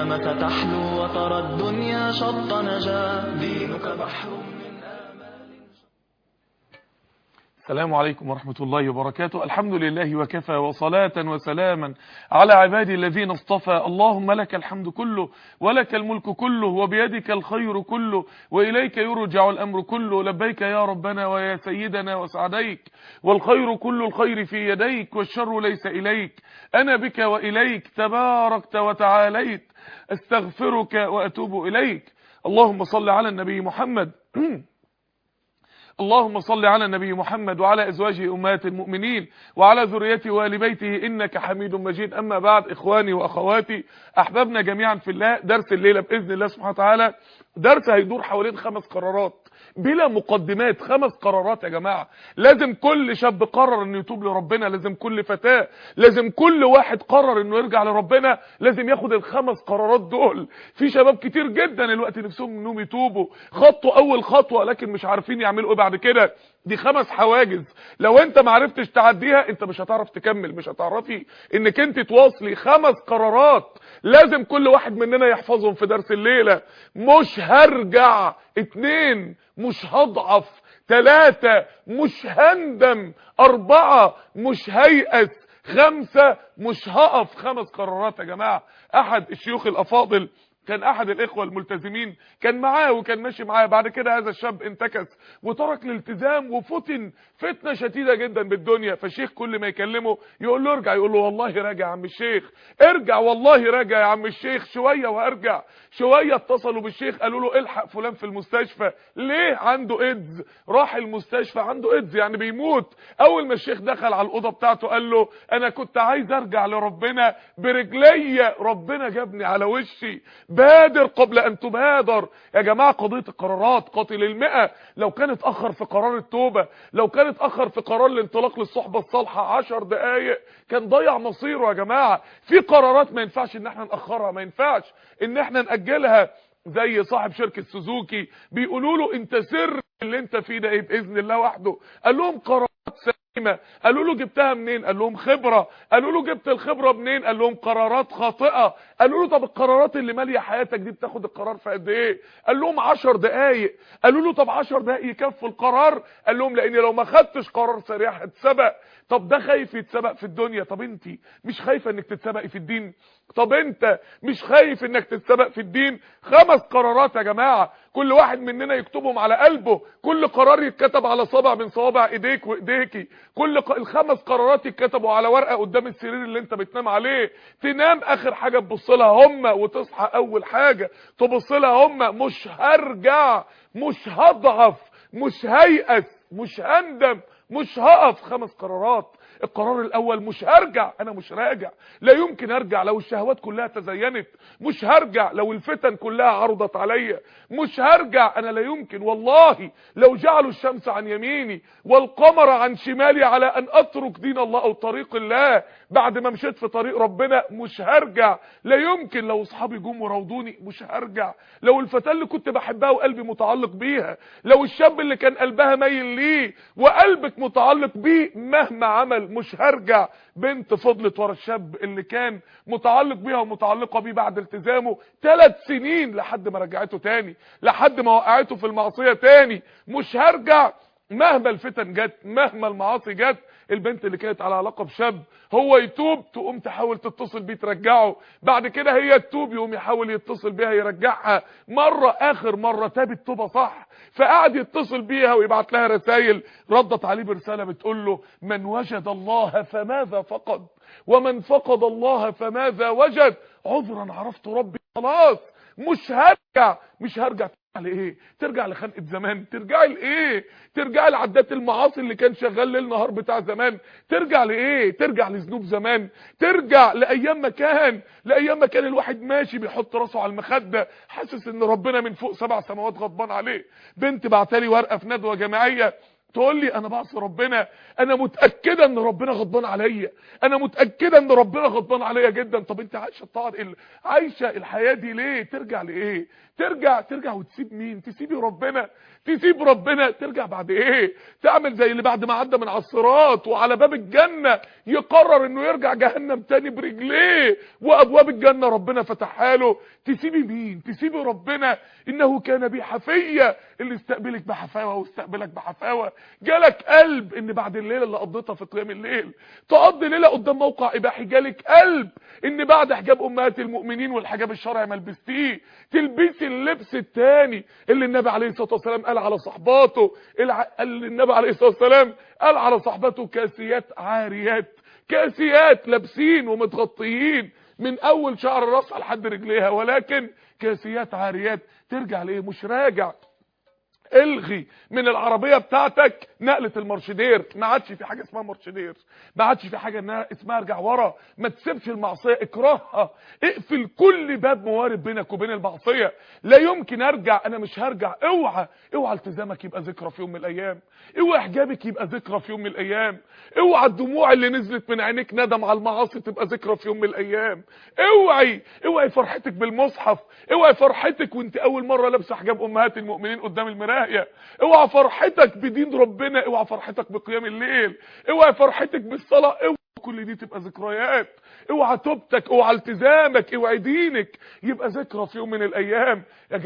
متى تحلو وترى الدنيا شط نجا دينك بحر من آمال. السلام عليكم ورحمة الله وبركاته. الحمد لله وكفى وصلاة وسلاما على عبادي الذين اصطفى. اللهم لك الحمد كله ولك الملك كله وبيدك الخير كله وإليك يرجع الأمر كله. لبيك يا ربنا ويا سيدنا وسعديك، والخير كل الخير في يديك والشر ليس إليك. أنا بك وإليك تباركت وتعاليت، استغفرك وأتوب إليك. اللهم صل على النبي محمد اللهم صل على النبي محمد وعلى أزواجه أمهات المؤمنين وعلى ذريته وآل بيته إنك حميد مجيد. أما بعد، إخواني وأخواتي أحبابنا جميعا في الله، درس الليلة بإذن الله سبحانه وتعالى درس هيدور حوالين 5 قرارات بلا مقدمات. 5 قرارات يا جماعة. لازم كل شاب قرر انه يتوب لربنا، لازم كل فتاة، لازم كل واحد قرر انه يرجع لربنا، لازم ياخد ال5 قرارات دول. في شباب كتير جدا الوقت نفسهم انهم يتوبوا، خطوا اول خطوة لكن مش عارفين يعملوا ايه بعد كده. دي 5 حواجز، لو انت معرفتش تعديها انت مش هتعرف تكمل، مش هتعرفي انك انت تواصلي. 5 قرارات لازم كل واحد مننا يحفظهم في درس الليلة. مش هرجع. 2 مش هضعف. 3 مش هندم. 4 مش هيأس. 5 مش هقف. 5 قرارات يا جماعة. احد الشيوخ الافاضل كان احد الاخوة الملتزمين كان معاه وكان ماشي معاه، بعد كده هذا الشاب انتكس وترك الالتزام وفتن فتنة شديدة جدا بالدنيا. فالشيخ كل ما يكلمه يقول له ارجع، يقول له والله راجع يا عم الشيخ، ارجع والله راجع يا عم الشيخ، شوية وارجع. شوية اتصلوا بالشيخ قالوا له الحق فلان في المستشفى. ليه؟ عنده ايدز. راح المستشفى عنده ايدز يعني بيموت. اول ما الشيخ دخل على الاوضه بتاعته قال له انا كنت عايز ارجع لربنا برجليا، ربنا جابني على وشي. بادر قبل ان تبادر. يا جماعه قضيه القرارات قاتل ال100. لو كان اتاخر في قرار التوبه، لو كان اتاخر في قرار الانطلاق للصحبه الصالحه 10 دقائق كان ضيع مصيره. يا جماعه في قرارات ما ينفعش ان احنا ناخرها، ما ينفعش ان احنا ناجلها. زي صاحب شركه سوزوكي بيقولوا له انت سر اللي انت فيه ده ايه؟ باذن الله وحده. قال لهم قرارات سليمه. قالوا له جبتها منين؟ قال لهم خبره. قالوا له جبت الخبره منين؟ قال لهم قرارات خاطئه. قالوا له طب القرارات اللي ماليه حياتك دي بتاخد القرار في قد ايه؟ قال لهم 10 دقائق. قالوا له طب 10 دقائق يكفوا القرار؟ قال لهم لان لو ما خدتش قرار سريع هتسبق. طب ده خايف يتسبق في الدنيا، طب انت مش خايفه انك تتسبقي في الدين؟ طب انت مش خايف انك تتسبق في الدين؟ 5 قرارات يا جماعه، كل واحد مننا يكتبهم على قلبه. كل قرار يتكتب على صابع من صوابع ايديك وايديكي. ال5 قرارات يتكتبوا على ورقه قدام السرير اللي انت بتنام عليه. تنام اخر حاجه تبص لها هم، وتصحى اول حاجه تبص لها هم. مش هرجع، مش هضعف، مش هيأس، مش هندم، مش هقف. 5 قرارات. القرار الاول مش هرجع. انا مش راجع، لا يمكن ارجع لو الشهوات كلها تزينت، مش هرجع لو الفتن كلها عرضت عليا، مش هرجع. انا لا يمكن والله لو جعلوا الشمس عن يميني والقمر عن شمالي على ان اترك دين الله او طريق الله بعد ما مشيت في طريق ربنا، مش هرجع. لا يمكن لو اصحابي جم وراودوني، مش هرجع. لو الفتاة اللي كنت بحبها وقلبي متعلق بيها، لو الشاب اللي كان قلبها مايل ليه وقلبك متعلق بيه، مهما عمل مش هرجع. بنت فضلت ورا الشاب اللي كان متعلق بيها ومتعلقه بيه بعد التزامه 3 سنين لحد ما رجعته تاني، لحد ما وقعته في المعصيه تاني. مش هرجع مهما الفتن جت، مهما المعاصي جت. البنت اللي كانت على علاقه بشاب هو يتوب تقوم تحاول تتصل بيه ترجعه، بعد كده هي تتوب يقوم يحاول يتصل بيها يرجعها. مره اخر مره تابت توبه صح، فقعد يتصل بيها ويبعت لها رسائل، ردت عليه برساله بتقول له من وجد الله فماذا فقد، ومن فقد الله فماذا وجد. عذرا عرفت ربي خلاص. مش هرجع. مش هرجع. لايه؟ ترجع لخنقه زمان؟ ترجعي لايه؟ ترجعي لعدات المعاصي اللي كان شغال ليل نهار بتاع زمان؟ ترجع لايه؟ ترجع لذنوب زمان؟ ترجع لايام ما كان الواحد ماشي بيحط راسه على المخده حاسس ان ربنا من فوق 7 سماوات غضبان عليه. بنت بعتلي ورقه في ندوه جماعيه تقول لي انا بعصي ربنا، انا متاكده ان ربنا غضبان عليا، انا متاكده ان ربنا غضبان عليا جدا. طب انت عايشه الطاعه عايشه الحياه دي ليه؟ ترجع لايه؟ ترجع وتسيب مين؟ تسيبي ربنا؟ تسيب ربنا ترجع بعد ايه؟ تعمل زي اللي بعد ما عدى من على الصراط وعلى باب الجنه يقرر انه يرجع جهنم تاني برجليه وابواب الجنه ربنا فتحها له. تسيبي مين؟ تسيبي ربنا. انه كان بي حفيه، اللي استقبلك بحفاوه واستقبلك بحفاوه. جالك قلب ان بعد الليله اللي قضيتها في قيام الليل تقضي ليله قدام موقع اباحي، جالك قلب ان بعد حجاب امهات المؤمنين والحجاب الشرعي ما لبستيه تلبسي اللبس الثاني اللي النبي عليه الصلاه والسلام قال على صحباته. النبي عليه الصلاه والسلام قال على صحبته كاسيات عاريات، كاسيات لابسين ومتغطيين من اول شعر راسها لحد رجليها، ولكن كاسيات عاريات. ترجع ليه؟ مش راجع. الغي من العربيه بتاعتك نقله المارشدير، ما عادش في حاجه اسمها مارشدير، ما عادش في حاجه انها اسمها ارجع ورا. ما تسيبش المعصيه، اكرهها، اقفل كل باب موارد بينك وبين المعصيه. لا يمكن ارجع، انا مش هرجع. اوعى التزامك يبقى ذكرى في يوم من الايام، اوعى حجابك يبقى ذكرى في يوم من الايام، اوعى الدموع اللي نزلت من عينيك ندم على المعاصي تبقى ذكرى في يوم من الايام. اوعي فرحتك بالمصحف، اوعي فرحتك وانت اول مره لابسه حجاب امهات المؤمنين قدام المرايه، اوعى فرحتك بدين ربنا، اوعى فرحتك بقيام الليل، اوعى فرحتك بالصلاه، اوعى كل دي تبقى ذكريات. اوعى توبتك، اوعى التزامك، اوعى دينك يبقى ذكرى في يوم من الايام. يا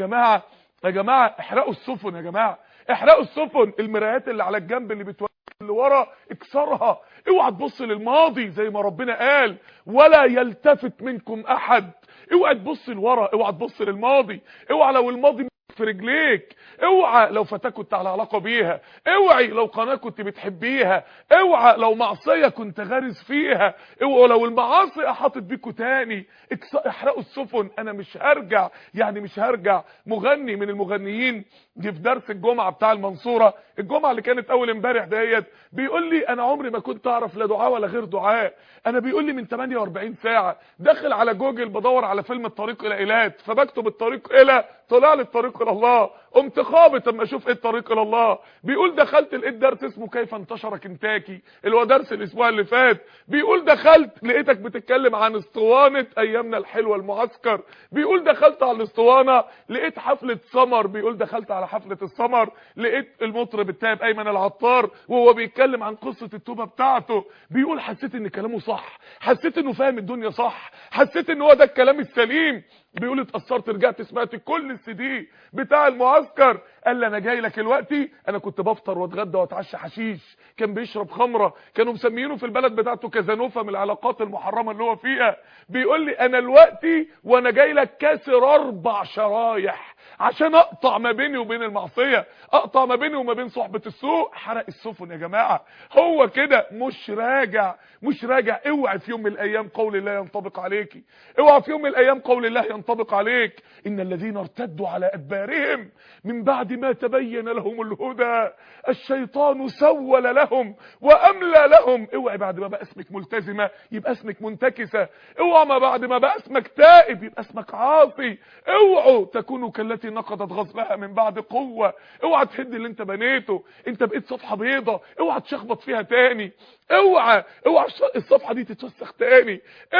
جماعه احرقوا السفن، يا جماعه احرقوا السفن. المرايات اللي على الجنب اللي بتوريك اللي ورا اكسرها. اوعى تبص للماضي زي ما ربنا قال ولا يلتفت منكم احد. اوعى تبص لورا، اوعى تبص للماضي، اوعى لو الماضي في رجليك، اوعى لو فتاة كنت على علاقه بيها، اوعي لو قناه كنت بتحبيها، اوعى لو معصيه كنت غارز فيها، اوعى لو المعاصي احاطت بيكوا تاني. احرقوا السفن. انا مش هرجع، يعني مش هرجع. مغني من المغنيين جه في درس الجمعه بتاع المنصوره، الجمعه اللي كانت اول امبارح ديت، بيقول لي انا عمري ما كنت اعرف لا دعاء ولا غير دعاء. انا بيقول لي من 48 ساعه داخل على جوجل بدور على فيلم الطريق الى ايلات، فبكتب الطريق الى، طلع لي الطريق الى الله. قمت خابط اما اشوف ايه الطريق الى الله. بيقول دخلت لقيت درس اسمه كيف انتشر كنتاكي، اللي هو درس الاسبوع اللي فات. بيقول دخلت لقيتك بتتكلم عن اسطوانه ايامنا الحلوه المعسكر. بيقول دخلت على الاسطوانه لقيت حفله سمر. بيقول دخلت على حفله السمر لقيت المطرب التائب ايمن العطار وهو بيتكلم عن قصه التوبه بتاعته. بيقول حسيت ان كلامه صح، حسيت انه فاهم الدنيا صح، حسيت ان هو ده الكلام السليم. بيقول اتأثرت، رجعت سمعت كل السي دي بتاع المعسكر. قال لي انا جاي لك دلوقتي، انا كنت بفطر واتغدى واتعشى حشيش، كان بيشرب خمره، كانوا مسميينه في البلد بتاعته كازانوفا من العلاقات المحرمه اللي هو فيها. بيقول لي انا دلوقتي وانا جاي لك كاسر 4 شرايح عشان اقطع ما بيني وبين المعصيه، اقطع ما بيني وما بين صحبه السوء. حرق السفن يا جماعه. هو كده مش راجع، مش راجع. اوعي في يوم من الايام قول الله ينطبق عليكي، اوعي في يوم من الايام قول الله ينطبق عليك. ان الذين ارتدوا على ادبارهم من بعد ما تبين لهم الهدى الشيطان سول لهم واملى لهم. اوعي بعد ما بقى اسمك ملتزمه يبقى اسمك منتكسه، اوعى ما بعد ما بقى اسمك تائب يبقى اسمك عاصي. اوعوا تكونوا كالتي نقضت غزلها من بعد قوه. اوعى تهد اللي انت بنيته، انت بقيت صفحه بيضه، اوعى تشخبط فيها تاني، اوعى الصفحه دي تتوسخ تاني.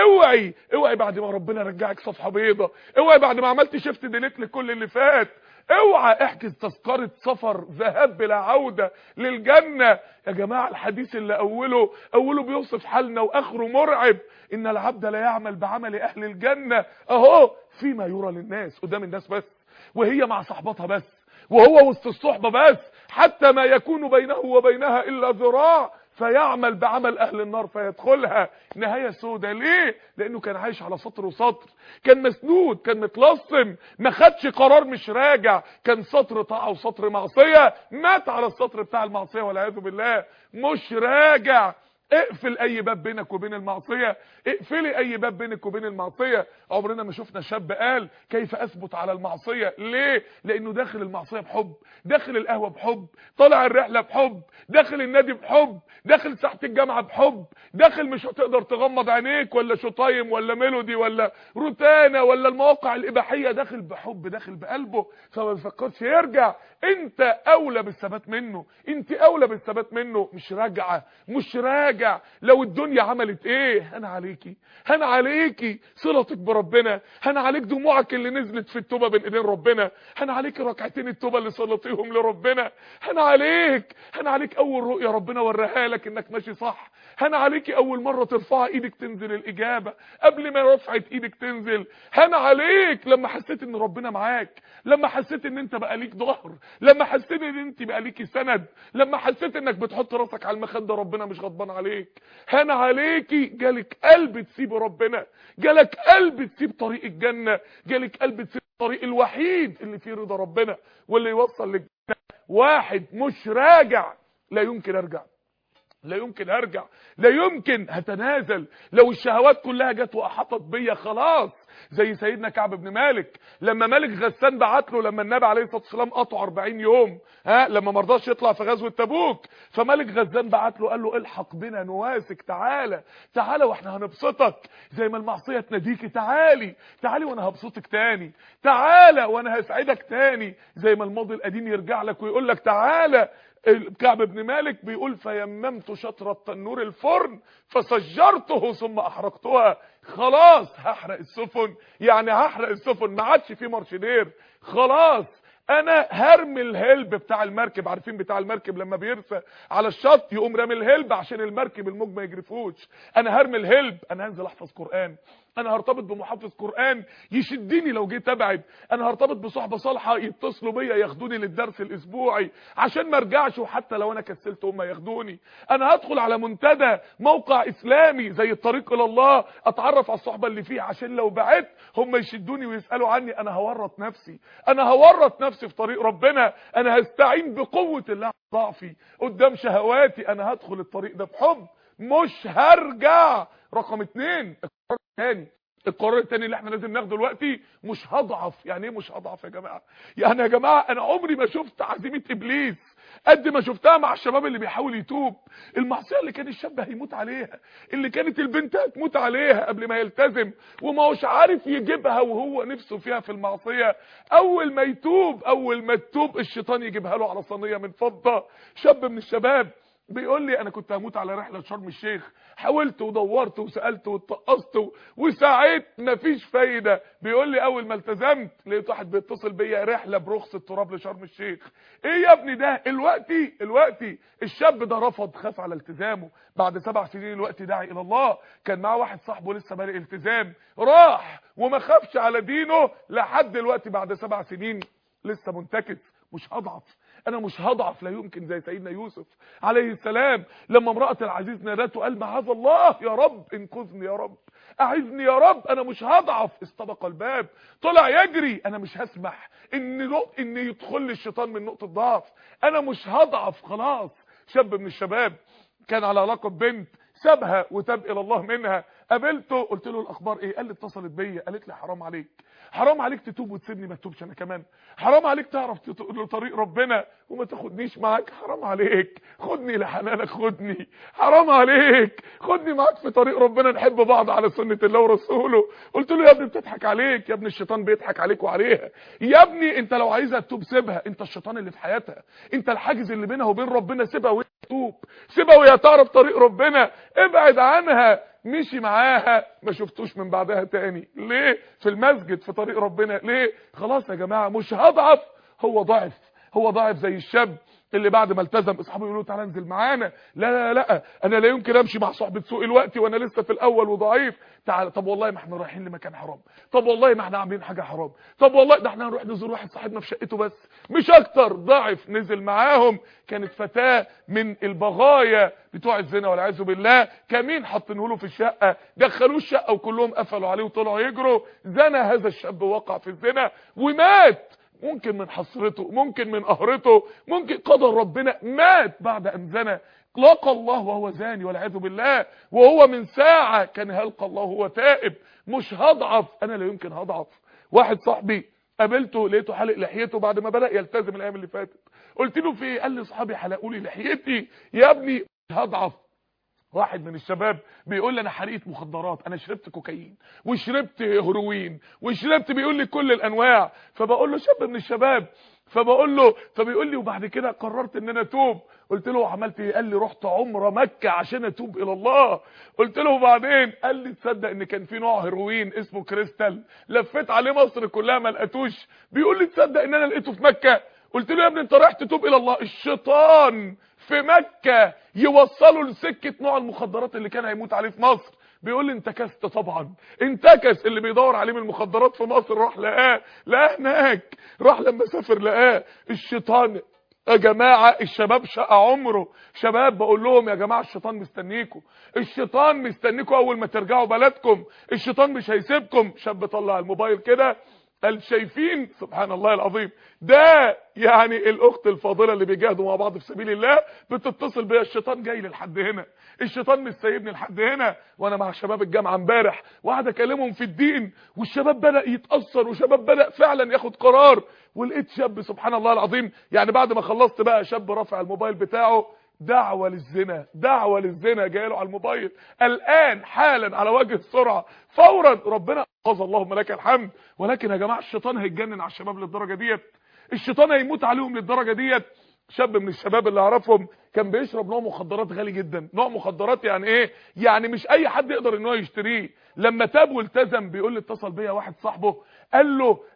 اوعي بعد ما ربنا رجعك صفحه بيضه، اوعي بعد ما عملت شيفت ديليت لكل اللي فات، اوعى احجز تذكره سفر ذهاب بلا عوده للجنه. يا جماعه الحديث اللي اوله بيوصف حالنا واخره مرعب. ان العبد لا يعمل بعمل اهل الجنه اهو فيما يرى للناس، قدام الناس بس، وهي مع صحبتها بس، وهو وسط الصحبه بس، حتى ما يكون بينه وبينها الا ذراع فيعمل بعمل اهل النار فيدخلها. نهايه سودة. ليه؟ لانه كان عايش على سطر وسطر، كان مسنود، كان متلصم، ما خدش قرار، مش راجع، كان سطر طاعه وسطر معصيه، مات على السطر بتاع المعصيه والعياذ بالله. مش راجع. اقفل اي باب بينك وبين المعصية، اقفلي اي باب بينك وبين المعصية. عمرنا ما شفنا شاب قال كيف اثبت على المعصية. ليه؟ لانه داخل المعصية بحب، داخل القهوة بحب، طالع الرحلة بحب، داخل النادي بحب، داخل ساحة الجامعة بحب، داخل مش هتقدر تغمض عينيك ولا شطايم ولا ميلودي ولا روتانا ولا المواقع الاباحية، داخل بحب، داخل بقلبه، فما بيفكرش يرجع. انت اولى بالثبات منه، انت اولى بالثبات منه. مش راجعه، مش راجع. لو الدنيا عملت ايه، هن عليكي، هن عليكي صلتك بربنا، هن عليك دموعك اللي نزلت في التوبه بين ايدين ربنا، هن عليك ركعتين التوبه اللي صليتيهم لربنا، هن عليك، هن عليك اول رؤيه ربنا وراها لك انك ماشي صح، هن عليكي اول مره ترفع ايدك تنزل الاجابه قبل ما رفعت ايدك تنزل، هن عليك لما حسيت ان ربنا معاك، لما حسيت ان انت بقى ليك ظهر، لما حسيت ان انت بقى ليكي سند، لما حسيت انك بتحط راسك على المخده ربنا مش غضبان عليك. هان عليكي جالك قلب تسيب ربنا، جالك قلب تسيب طريق الجنه، جالك قلب تسيب الطريق الوحيد اللي فيه رضا ربنا واللي يوصل للجنه. واحد مش راجع، لا يمكن ارجع، لا يمكن ارجع، لا يمكن هتنازل. لو الشهوات كلها جت واحاطت بيا خلاص، زي سيدنا كعب بن مالك لما ملك غسان بعت له لما النبي عليه الصلاه والسلام قطعه 40 يوم، لما ما رضاش يطلع في غزوه تبوك، فملك غسان بعت له قال له الحق بنا نواسك، تعالى تعالى واحنا هنبسطك زي ما المعصيه تناديكي، تعالي تعالي وانا هبسطك تاني، تعالى وانا هسعدك تاني زي ما الماضي القديم يرجع لك ويقول لك تعالى. كعب بن مالك بيقول فيممت شطر التنور الفرن فسجرته ثم احرقتها. خلاص هحرق السفن، يعني هحرق السفن، ما عادش في مرشدير، خلاص انا هرمي الهلب بتاع المركب. عارفين بتاع المركب لما بيرسى على الشط يقوم رامي الهلب عشان المركب الموج ما يجرفوش، انا هرمي الهلب، انا هنزل احفظ قرآن، انا هرتبط بمحفظ قرآن يشدني لو جيت ابعد، انا هرتبط بصحبه صالحه يتصلوا بيا ياخدوني للدرس الاسبوعي عشان ما ارجعش، وحتى لو انا كسلت هم ياخدوني، انا هدخل على منتدى موقع اسلامي زي الطريق الى الله اتعرف على الصحبه اللي فيه عشان لو بعدت هم يشدوني ويسالوا عني. انا هورط نفسي، انا هورط نفسي في طريق ربنا، انا هستعين بقوه الله على ضعفي قدام شهواتي، انا هدخل الطريق ده بحب مش هرجع. رقم 2 القرار الثاني اللي احنا لازم ناخده دلوقتي، مش هضعف. يعني ايه مش هضعف يا جماعه؟ يعني يا جماعه انا عمري ما شفت عزيمه ابليس قد ما شفتها مع الشباب اللي بيحاول يتوب. المعصيه اللي كان الشاب هيموت عليها، اللي كانت البنت هتموت عليها قبل ما يلتزم وما هوش عارف يجيبها وهو نفسه فيها في المعصيه، اول ما يتوب، اول ما تتوب الشيطان يجيبها له على صينيه من فضه. شاب من الشباب بيقول لي انا كنت هموت على رحله شرم الشيخ، حاولت ودورت وسالت واتقصت وسعيت مفيش فايده. بيقول لي اول ما التزمت لقيت واحد بيتصل بيا رحله برخص التراب لشرم الشيخ. ايه يا ابني ده؟ الوقتي الشاب ده رفض، خاف على التزامه. بعد 7 سنين الوقت داعي الى الله، كان معاه واحد صاحبه لسه بادئ التزام، راح وما خافش على دينه لحد دلوقتي بعد 7 سنين لسه منتكس. مش هضعف، انا مش هضعف، لا يمكن. زي سيدنا يوسف عليه السلام لما امرأة العزيز نادته قال معاذ الله يا رب انقذني يا رب اعذني يا رب، انا مش هضعف. استبق الباب طلع يجري، انا مش هسمح ان يدخل لي الشيطان من نقطة ضعف، انا مش هضعف. خلاص. شاب من الشباب كان على علاقة ببنت، سابها وتاب الى الله منها، قابلته قلت له الاخبار ايه؟ قال لي اتصلت بيا قالت لي حرام عليك، حرام عليك تتوب وتسيبني ما تتوبش انا كمان، حرام عليك تعرف طريق ربنا وما تاخدنيش معاك، حرام عليك خدني لحنانك، خدني، حرام عليك خدني معاك في طريق ربنا نحب بعض على سنة الله ورسوله. قلت له يا ابني بتضحك عليك، يا ابني الشيطان بيضحك عليك وعليها، يا ابني انت لو عايزها تتوب سيبها، انت الشيطان اللي في حياتها، انت الحاجز اللي بينها وبين ربنا، سيبها وهي تتوب، سيبها وهي تعرف طريق ربنا، ابعد عنها. مشي معاها ما شفتوش من بعدها تاني. ليه؟ في المسجد في طريق ربنا. ليه؟ خلاص يا جماعه مش هضعف. هو ضعف زي الشاب اللي بعد ما التزم اصحابه يقولوا تعالى انزل معانا، لا انا لا يمكن امشي مع صحبه سوء الوقت وانا لسه في الاول وضعيف. تعالى، طب والله ما احنا رايحين لمكان حرام، طب والله ما احنا عاملين حاجه حرام، طب والله ده احنا هنروح نزور واحد صاحبنا في شقته بس مش اكتر. ضعف، نزل معاهم. كانت فتاه من البغايا بتوع الزنا والعياذ بالله، كمين حاطينه له في الشقه، دخلوه الشقه وكلهم قفلوا عليه وطلعوا يجروا. زنا هذا الشاب، وقع في الزنا ومات. ممكن من حسرته، ممكن من قهرته، ممكن قدر ربنا مات بعد ان زنى، لقى الله وهو زاني والعياذ بالله، وهو من ساعة كان هيلقى الله وهو تائب. مش هضعف، انا لا يمكن هضعف. واحد صاحبي قابلته لقيته حلق لحيته بعد ما بدأ يلتزم الايام اللي فاتت، قلت له في ايه؟ قال لي اصحابي حلقوا لي لحيتي يا ابني هضعف. واحد من الشباب بيقول لي انا حريقه مخدرات، انا شربت كوكايين وشربت هيروين وشربت، بيقول لي كل الانواع. فبقول له شاب من الشباب، فبيقول لي وبعد كده قررت ان انا اتوب. قلت له عملت ايه؟ قال لي رحت عمره مكه عشان اتوب الى الله. قلت له وبعدين؟ قال لي تصدق ان كان في نوع هيروين اسمه كريستال لفيت عليه مصر كلها ما لقيتوش. بيقول لي تصدق ان انا لقيته في مكه. قلت له يا ابني انت رايح تتوب الى الله، الشيطان في مكه يوصلوا لسكه نوع المخدرات اللي كان هيموت عليه في مصر. بيقول لي انتكست طبعا، انتكس. اللي بيدور عليه من المخدرات في مصر راح لقاه هناك، راح لما سافر لقاه. الشيطان يا جماعه، الشباب شقى عمره. شباب بقول لهم يا جماعه الشيطان مستنيكم، الشيطان مستنيكم اول ما ترجعوا بلدكم، الشيطان مش هيسيبكم. شاب طلع الموبايل كده قال شايفين سبحان الله العظيم، ده يعني الاخت الفاضله اللي بيجاهدوا مع بعض في سبيل الله بتتصل بيا، الشيطان جاي لي لحد هنا، الشيطان مش سايبني لحد هنا. وانا مع شباب الجامعه امبارح وقعد اكلمهم في الدين، والشباب بدا يتاثر، وشباب بدا فعلا ياخد قرار. ولقيت شاب سبحان الله العظيم، يعني بعد ما خلصت بقى شاب رافع الموبايل بتاعه دعوة للزنا، دعوة للزنا جايله على الموبايل الآن حالا على وجه السرعة فورا. ربنا حفظ اللهم لك الحمد. ولكن يا جماعة الشيطان هيتجنن على الشباب للدرجة ديت، الشيطان هيموت عليهم للدرجة ديت. شاب من الشباب اللي اعرفهم كان بيشرب نوع مخدرات غالي جدا، نوع مخدرات يعني ايه؟ يعني مش اي حد يقدر ان هو يشتريه. لما تاب والتزم بيقول لي اتصل بيا واحد صاحبه قال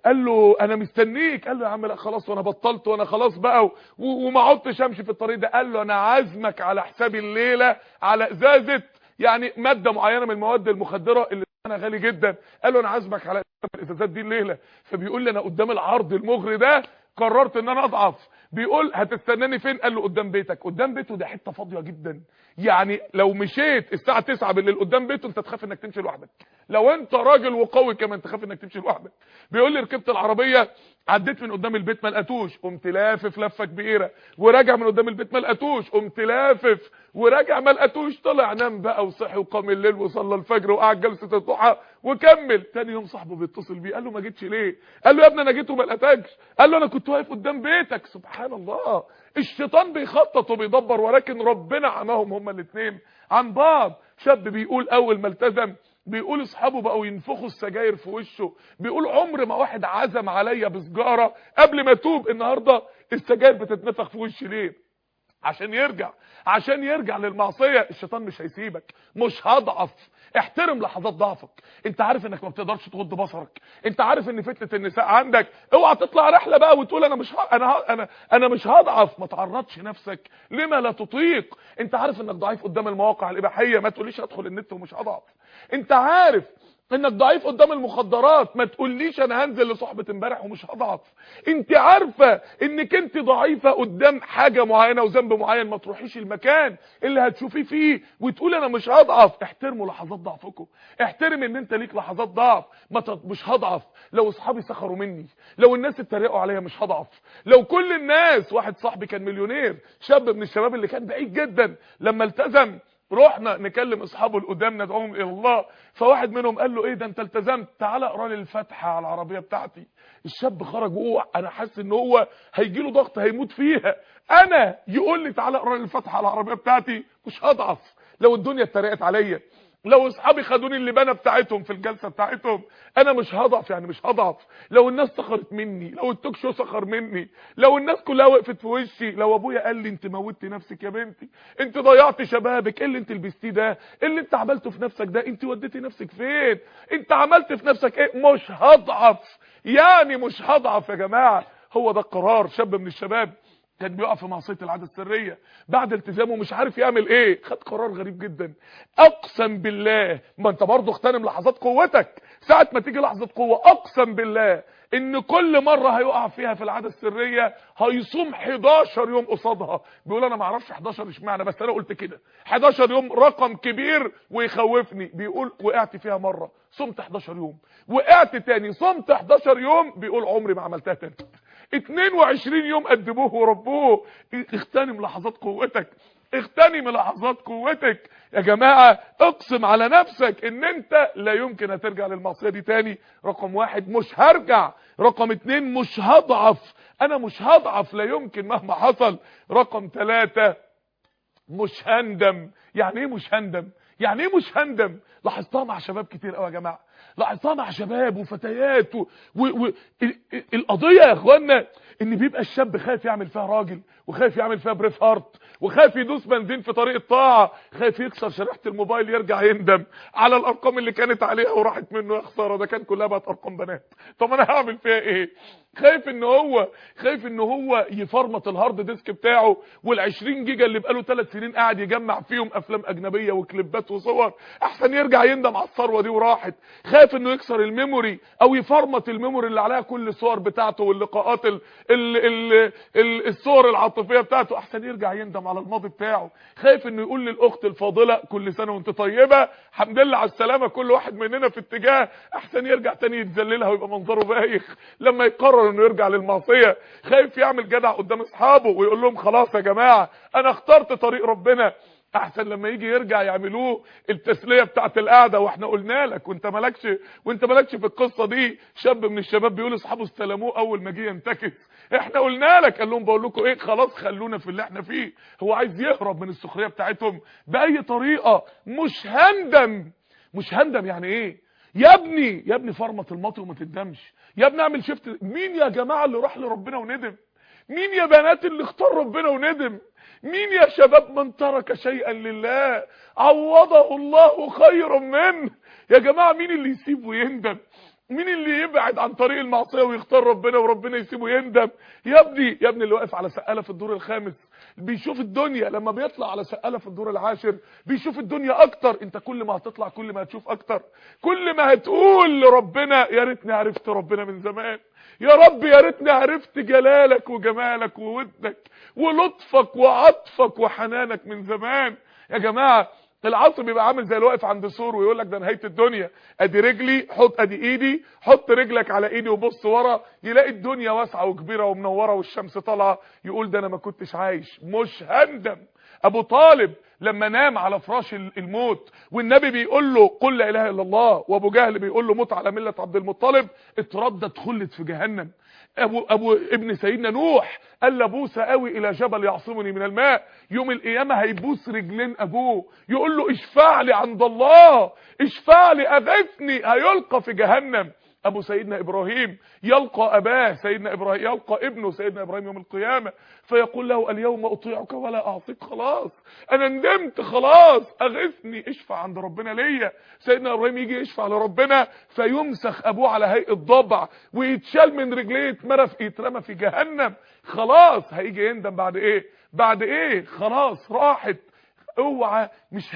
له انا مستنيك. قال له يا عم لا خلاص وانا بطلت وانا خلاص بقى وما عدتش امشي في الطريق ده. قال له انا عازمك على حسابي الليله على ازازه يعني ماده معينه من المواد المخدره اللي انا غالي جدا. قال له انا عازمك على الازازات دي الليله. فبيقول لي انا قدام العرض المغري ده قررت ان انا اضعف. بيقول هتستناني فين؟ قال له قدام بيتك. قدام بيته ده حته فاضيه جدا، يعني لو مشيت الساعه 9 بالليل قدام بيته انت تخاف انك تمشي لوحدك، لو انت راجل وقوي كمان تخاف انك تمشي لوحدك. بيقول لي ركبت العربيه عديت من قدام البيت ما لقيتوش، قمت لافف لفه كبيره وراجع من قدام البيت ما لقيتوش، قمت لافف وراجع ما لقيتوش. طلع نام بقى وصحي وقام الليل وصلى الفجر وقعد جلسه الضحى وكمل. تاني يوم صاحبه بيتصل بيه قال له ما جيتش ليه؟ قال له يا ابني انا جيت وما لقيتكش. قال له انا كنت واقف قدام بيتك. سبحان الله، الشيطان بيخطط وبيدبر، ولكن ربنا عماهم هما الاثنين عن بعض. شاب بيقول اول ما التزم بيقول اصحابه بقوا ينفخوا السجاير في وشه، بيقول عمر ما واحد عزم عليا بسجاره قبل ما اتوب، النهارده السجاير بتتنفخ في وشي ليه؟ عشان يرجع للمعصيه. الشيطان مش هيسيبك، مش هضعف. احترم لحظات ضعفك. انت عارف انك ما بتقدرش تغض بصرك، انت عارف ان فتنه النساء عندك، اوعى تطلع رحله بقى وتقول انا مش هضعف. ما تعرضش نفسك لما لا تطيق. انت عارف انك ضعيف قدام المواقع الاباحيه، ما تقوليش هدخل النت ومش هضعف. انت عارف انك ضعيف قدام المخدرات، ما تقوليش انا هنزل لصحبه امبارح ومش هضعف. انت عارفه انك انت ضعيفه قدام حاجه معينه وذنب معين، ما تروحيش المكان اللي هتشوفيه فيه وتقول انا مش هضعف. احترموا لحظات ضعفكم، احترم ان انت ليك لحظات ضعف. مش هضعف لو اصحابي سخروا مني، لو الناس اتريقوا عليا مش هضعف، لو كل الناس. واحد صاحبي كان مليونير، شاب من الشباب اللي كان بعيد جدا، لما التزم رحنا نكلم اصحابه القدام ندعوهم الى الله، فواحد منهم قال له ايه ده انت التزمت؟ تعالى اقرا لي الفاتحه على العربيه بتاعتي. الشاب خرج وهو انا حاسس ان هو هيجي له ضغط هيموت فيها. انا يقول لي تعالى اقرا لي الفاتحه على العربيه بتاعتي؟ مش هضعف. لو الدنيا اتريقت عليا، لو اصحابي خدوني اللبانه بتاعتهم في الجلسه بتاعتهم، انا مش هضعف، يعني مش هضعف. لو الناس سخرت مني، لو التوك شو سخر مني، لو الناس كلها وقفت في وشي، لو ابويا قال لي انت موتي نفسك يا بنتي، انت ضيعتي شبابك، ايه اللي انت لبستيه ده، ايه اللي انت عملته في نفسك ده، انت وديتي نفسك فين، انت عملت في نفسك ايه؟ مش هضعف، يعني مش هضعف يا جماعه. هو ده القرار. شاب من الشباب كان بيقع في معصيه العاده السريه، بعد التزامه مش عارف يعمل ايه، خد قرار غريب جدا. اقسم بالله، ما انت برضه اغتنم لحظات قوتك، ساعه ما تيجي لحظه قوه اقسم بالله ان كل مره هيقع فيها في العاده السريه هيصوم 11 يوم قصادها. بيقول انا ما اعرفش 11 اشمعنى، بس انا قلت كده 11 يوم رقم كبير ويخوفني. بيقول وقعت فيها مره صمت 11 يوم، وقعت تاني صمت 11 يوم، بيقول عمري ما عملتها تاني. 22 يوم قدموه وربوه. اغتنم لحظات قوتك، اغتنم لحظات قوتك يا جماعة. اقسم على نفسك ان انت لا يمكن هترجع للمعصية دي تاني. رقم 1 مش هرجع. رقم 2 مش هضعف، انا مش هضعف لا يمكن مهما حصل. رقم 3 مش هندم. يعني ايه مش هندم؟ يعني ايه مش هندم؟ لاحظتها مع شباب كتير قوي يا جماعه، لاحظتها مع شباب وفتيات القضيه يا اخوانا ان بيبقى الشاب خايف يعمل فيها راجل، وخايف يعمل فيها بريف هارت، وخايف يدوس بنزين في طريق الطاعه، خايف يكسر شريحه الموبايل يرجع يندم على الارقام اللي كانت عليها وراحت منه. يا خساره ده كان كلها بقت ارقام بنات، طب انا هعمل فيها ايه؟ خايف ان هو يفرمط الهارد ديسك بتاعه وال20 جيجا اللي بقاله 3 سنين قاعد يجمع فيهم افلام اجنبيه وكليبات وصور، احسن يرجع يندم على الثروه دي وراحت. خايف انه يكسر الميموري او يفرمط الميموري اللي عليها كل الصور بتاعته واللقاءات الصور العاطفيه بتاعته، احسن يرجع يندم على الماضي بتاعه. خايف انه يقول للاخت الفاضله كل سنه وانت طيبه، الحمد لله على السلامه، كل واحد مننا في اتجاه، احسن يرجع تاني يتذللها ويبقى منظره بايخ لما يقرر انه يرجع للمعصيه. خايف يعمل جدع قدام اصحابه ويقول لهم خلاص يا جماعه انا اخترت طريق ربنا، احسن لما يجي يرجع يعملوه التسليه بتاعت القعده. واحنا قلنا لك وانت مالكش في القصه دي. شاب من الشباب بيقول اصحابه استلموه اول ما جه ينتكس، احنا قلنا لك، قال لهم بقول لكم ايه، خلاص خلونا في اللي احنا فيه. هو عايز يهرب من السخريه بتاعتهم باي طريقه. مش هندم. مش هندم يعني ايه يا ابني فرمط الماضي وما تندمش يا ابني، اعمل شيفت. مين يا جماعه اللي راح لربنا وندم؟ مين يا بنات اللي اختار ربنا وندم؟ مين يا شباب من ترك شيئا لله عوضه الله خيرا منه؟ يا جماعه مين اللي يسيب ويندم؟ مين اللي يبعد عن طريق المعصيه ويختار ربنا وربنا يسيبه يندم؟ يا ابني اللي واقف على سقاله في الدور الخامس بيشوف الدنيا، لما بيطلع على سقاله في الدور العاشر بيشوف الدنيا اكتر. انت كل ما هتطلع كل ما هتشوف اكتر، كل ما هتقول لربنا يا ريتني عرفت ربنا من زمان، يا رب يا ريتني عرفت جلالك وجمالك وودك ولطفك وعطفك وحنانك من زمان. يا جماعه العصر بيبقى عامل زي اللي واقف عند سور ويقول لك ده نهايه الدنيا، ادي رجلي، ادي ايدي، حط رجلك على ايدي وبص ورا، يلاقي الدنيا واسعه وكبيره ومنوره والشمس طالعه، يقول ده انا ما كنتش عايش. مش هندم. ابو طالب لما نام على فراش الموت والنبي بيقول له قل لا اله الا الله، وابو جهل بيقول له موت على مله عبد المطلب، اتردد خلد في جهنم. ابو ابن سيدنا نوح قال لابوس قوي الى جبل يعصمني من الماء، يوم القيامه هيبوس رجلين ابوه يقول له اشفع لي عند الله، اشفع لي اغثني، هيلقى في جهنم. ابو سيدنا ابراهيم يلقى اباه سيدنا ابراهيم، يلقى ابنه سيدنا ابراهيم يوم القيامه فيقول له اليوم اطيعك ولا اعصيك، خلاص انا ندمت، خلاص اغثني، اشفع عند ربنا ليا. سيدنا ابراهيم يجي يشفع لربنا فيمسخ ابوه على هيئه ضبع ويتشال من رجليه، يترمى في جهنم. خلاص هيجي يندم بعد ايه خلاص راحت. اوعى مش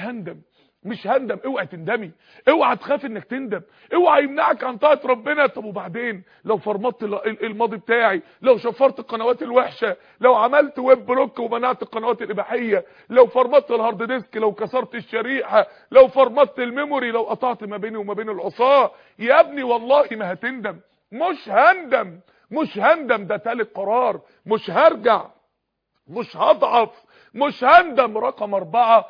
هندم، اوعى تندمي، اوعى تخاف انك تندم، اوعى يمنعك عن طاعه ربنا. طب وبعدين لو فرمطت الماضي بتاعي، لو شفرت القنوات الوحشه، لو عملت ويب بلوك ومنعت القنوات الاباحيه، لو فرمطت الهارد ديسك، لو كسرت الشريحه، لو فرمطت الميموري، لو قطعت ما بيني وما بين العصاه، يا ابني والله ما هتندم. مش هندم، ده تالت قرار. مش هرجع، مش هضعف، مش هندم. رقم 4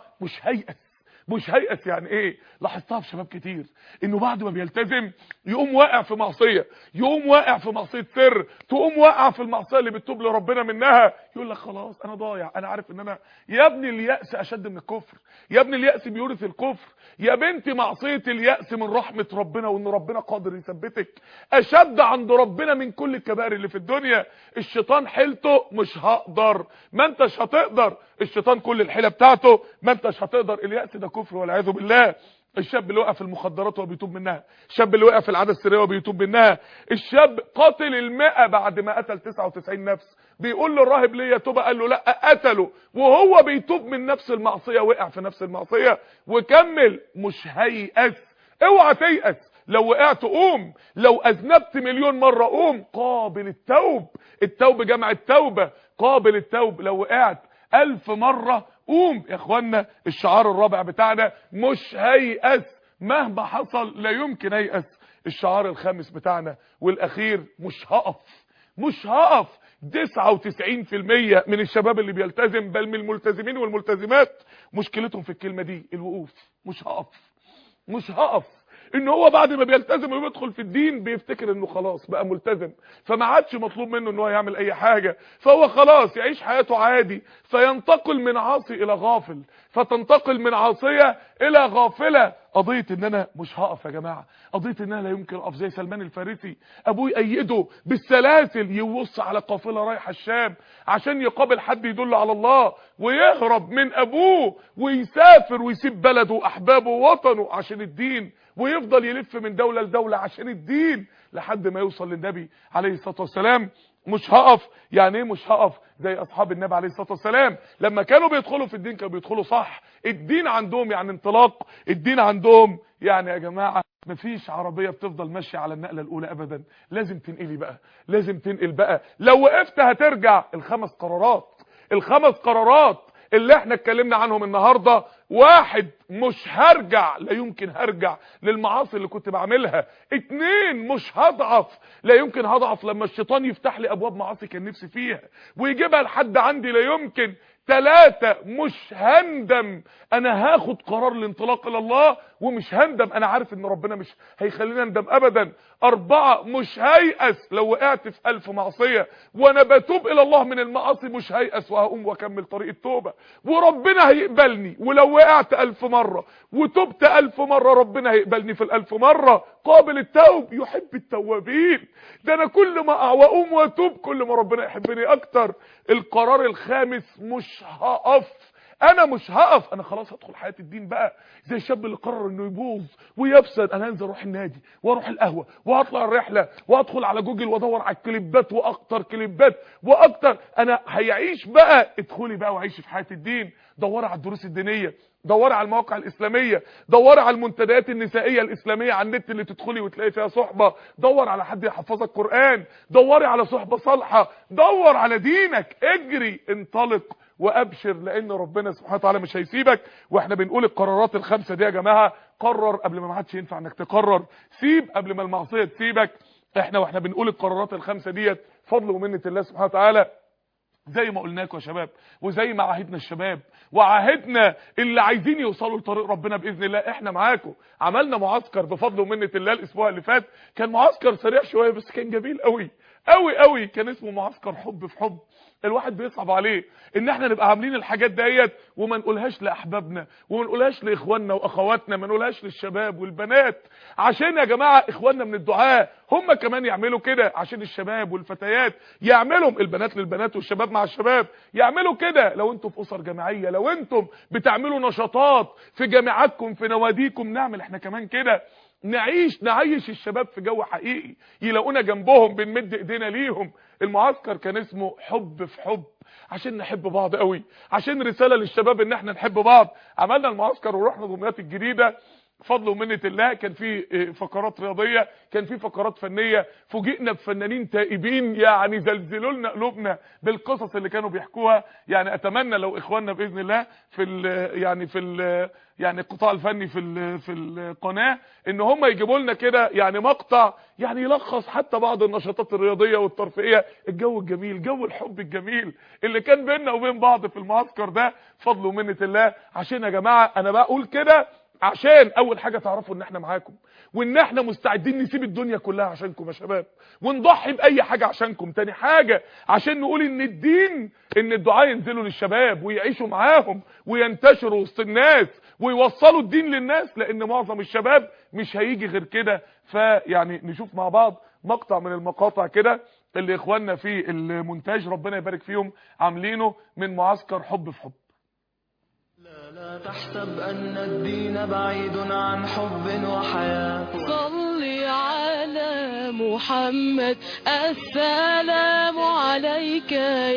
مش هيأس يعني ايه؟ لاحظتها في شباب كتير انه بعد ما بيلتزم يقوم واقع في معصيه، يقوم واقع في معصيه سر، تقوم واقع في المعصيه اللي بتتوب لربنا منها، يقول لك خلاص انا ضايع، انا عارف ان انا. يا ابني اليأس اشد من الكفر، يا ابني اليأس بيورث الكفر، يا بنتي معصيه اليأس من رحمه ربنا وان ربنا قادر يثبتك اشد عند ربنا من كل الكبائر اللي في الدنيا. الشيطان حيلته مش هقدر، ما انتش هتقدر، الشيطان كل الحيله بتاعته ما انتش هتقدر. اليأس ده كفر والعياذ بالله. الشاب اللي وقع في المخدرات وبيتوب منها، الشاب اللي وقع في العاده السريه وبيتوب منها، الشاب قاتل 100 بعد ما قتل 99 نفس بيقول للراهب ليه يتوب، قال له لا قتله، وهو بيتوب من نفس المعصيه وقع في نفس المعصيه وكمل. مش هيأس، اوعى تيأس. لو وقعت قوم، لو اذنبت مليون مره قوم، قابل التوب جمع التوبه، قابل التوب. لو وقعت 1000 مره قوم. يا اخوانا الشعار الرابع بتاعنا مش هيأس مهما حصل، لا يمكن هيأس. الشعار الخامس بتاعنا والاخير مش هقف. مش هقف. 99% من الشباب اللي بيلتزم، بل من الملتزمين والملتزمات، مشكلتهم في الكلمة دي، الوقوف. مش هقف. ان هو بعد ما بيلتزم ويدخل في الدين بيفتكر انه خلاص بقى ملتزم، فما عادش مطلوب منه ان هو يعمل اي حاجة، فهو خلاص يعيش حياته عادي، فينتقل من عاصي الى غافل، فتنتقل من عاصية الى غافلة. قضية ان انا مش هقف يا جماعة، قضية ان انا لا يمكن اقف. زي سلمان الفارسي، ابوه يأيده بالسلاسل، يوص على قافلة رايحة الشام عشان يقابل حد يدل على الله، ويهرب من ابوه ويسافر ويسيب بلده واحبابه ووطنه عشان الدين، ويفضل يلف من دولة لدولة عشان الدين لحد ما يوصل للنبي عليه الصلاة والسلام. مش هقف. يعني ايه مش هقف؟ زي اصحاب النبي عليه الصلاة والسلام لما كانوا بيدخلوا في الدين كانوا بيدخلوا صح. الدين عندهم يعني انطلاق، الدين عندهم يعني يا جماعة مفيش عربية بتفضل ماشية على النقلة الاولى ابدا، لازم تنقلي بقى، لازم تنقل بقى. لو وقفت هترجع. الخمس قرارات اللي احنا اتكلمنا عنهم النهاردة. 1، مش هرجع، لا يمكن هرجع للمعاصي اللي كنت بعملها. 2، مش هضعف، لا يمكن هضعف لما الشيطان يفتح لي ابواب معاصي كان نفسي فيها ويجيبها لحد عندي، لا يمكن. 3، مش هندم، انا هاخد قرار الانطلاق الى الله ومش هندم، انا عارف ان ربنا مش هيخلينا ندم ابدا. 4، مش هيأس لو وقعت في 1000 معصية وانا بتوب الى الله من المعاصي، مش هيأس وهقوم واكمل طريق التوبة وربنا هيقبلني. ولو وقعت 1000 مرة وتوبت 1000 مرة ربنا هيقبلني في ال1000 مرة. قابل التوب، يحب التوابين. ده انا كل ما اقع واقوم واتوب كل ما ربنا يحبني اكتر. القرار الخامس، مش هقف. انا مش هقف، انا خلاص هدخل حياة الدين بقى. زي الشاب اللي قرر انه يبوظ ويفسد، انا هنزل اروح النادي واروح القهوة وهطلع الرحلة وادخل على جوجل وادور على الكليبات واكتر كليبات واكتر. انا هيعيش بقى. ادخلي بقى وعيشي في حياة الدين. دوري على الدروس الدينية، دوري على المواقع الاسلامية، دوري على المنتديات النسائية الاسلامية على النت اللي تدخلي وتلاقي فيها صحبة، دور على حد يحفظك قرآن، دوري على صحبة صالحة، دور على دينك، اجري، انطلق وابشر، لان ربنا سبحانه وتعالى مش هيسيبك. واحنا بنقول القرارات ال5 دي يا جماعة. قرر قبل ما عادش ينفع انك تقرر، سيب قبل ما المعصية تسيبك. واحنا بنقول القرارات ال5 ديت فضل ومنة الله سبحانه وتعالى، زي ما قلنا لكم يا شباب، وزي ما عاهدنا الشباب وعاهدنا اللي عايزين يوصلوا لطريق ربنا باذن الله. احنا معاكم. عملنا معسكر بفضل ومنة الله الاسبوع اللي فات، كان معسكر سريع شويه بس كان جميل قوي قوي قوي. كان اسمه معسكر حب في حب. الواحد بيصعب عليه ان احنا نبقى عاملين الحاجات ديت وما نقولهاش لاحبابنا وما نقولهاش لاخواننا واخواتنا، ما نقولهاش للشباب والبنات، عشان يا جماعه اخواننا من الدعاء هم كمان يعملوا كده، عشان الشباب والفتيات يعملوا، البنات للبنات والشباب مع الشباب يعملوا كده. لو انتم في اسر جماعيه، لو انتم بتعملوا نشاطات في جامعاتكم في نواديكم، نعمل احنا كمان كده. نعيش الشباب في جو حقيقي، يلاقونا جنبهم بنمد ايدينا ليهم. المعسكر كان اسمه حب في حب، عشان نحب بعض قوي، عشان رسالة للشباب ان احنا نحب بعض. عملنا المعسكر ورحنا دمياط الجديدة بفضل ومنة الله. كان في فقرات رياضية، كان في فقرات فنية، فوجئنا بفنانين تائبين يعني زلزلوا لنا قلوبنا بالقصص اللي كانوا بيحكوها. يعني اتمنى لو اخواننا باذن الله في يعني القطاع الفني في القناة ان هم يجيبوا لنا كده يعني مقطع يعني يلخص حتى بعض النشاطات الرياضية والترفيهية، الجو الجميل، جو الحب الجميل اللي كان بيننا وبين بعض في المعسكر ده بفضل ومنة الله. عشان يا جماعة انا بقول كده عشان اول حاجة تعرفوا ان احنا معاكم، وان احنا مستعدين نسيب الدنيا كلها عشانكم يا شباب، ونضحي باي حاجة عشانكم. تاني حاجة عشان نقول ان الدين، ان الدعاء ينزلوا للشباب ويعيشوا معاهم وينتشروا وسط الناس ويوصلوا الدين للناس، لان معظم الشباب مش هيجي غير كده. فيعني نشوف مع بعض مقطع من المقاطع كده اللي اخواننا في المونتاج ربنا يبارك فيهم عاملينه من معسكر حب في حب. لا تحسب أن الدين بعيد عن حب وحياة. صل على محمد السلام عليك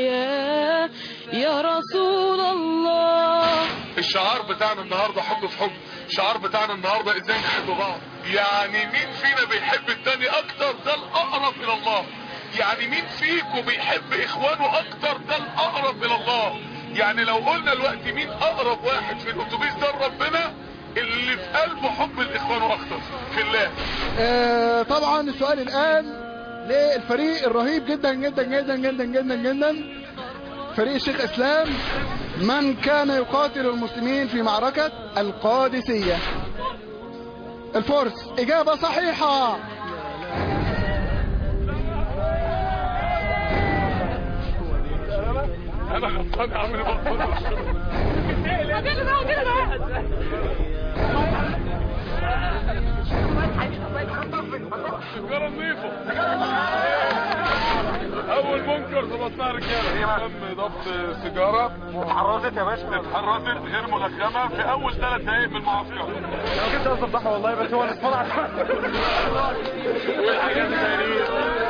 يا رسول الله. الشعار بتاعنا النهاردة حب في حب، الشعار بتاعنا النهاردة ازاي نحب بعض. يعني مين فينا بيحب التاني اكتر؟ ده الاقرب الى الله. يعني مين فيكم بيحب اخوانه اكتر؟ ده الاقرب الى الله. يعني لو قلنا دلوقتي مين اقرب واحد في الاتوبيس ده لربنا، اللي في قلبه حب الاخوان اكتر في الله. طبعا السؤال الان للفريق الرهيب جدا جدا جدا جدا جدا جدا، فريق الشيخ اسلام، من كان يقاتل المسلمين في معركة القادسية. الفرس إجابة صحيحة. انا غلطان يا عم، سيجارة نظيفة. أول منكر ظبطناها رجالة، تم ضبط سيجارة اتحرزت يا باشا، اتحرزت غير ملغمة في أول 3 دقايق من المعسكر. أنا كنت أصدقها والله، بس هو اللي اتفضح. والحاجات التانية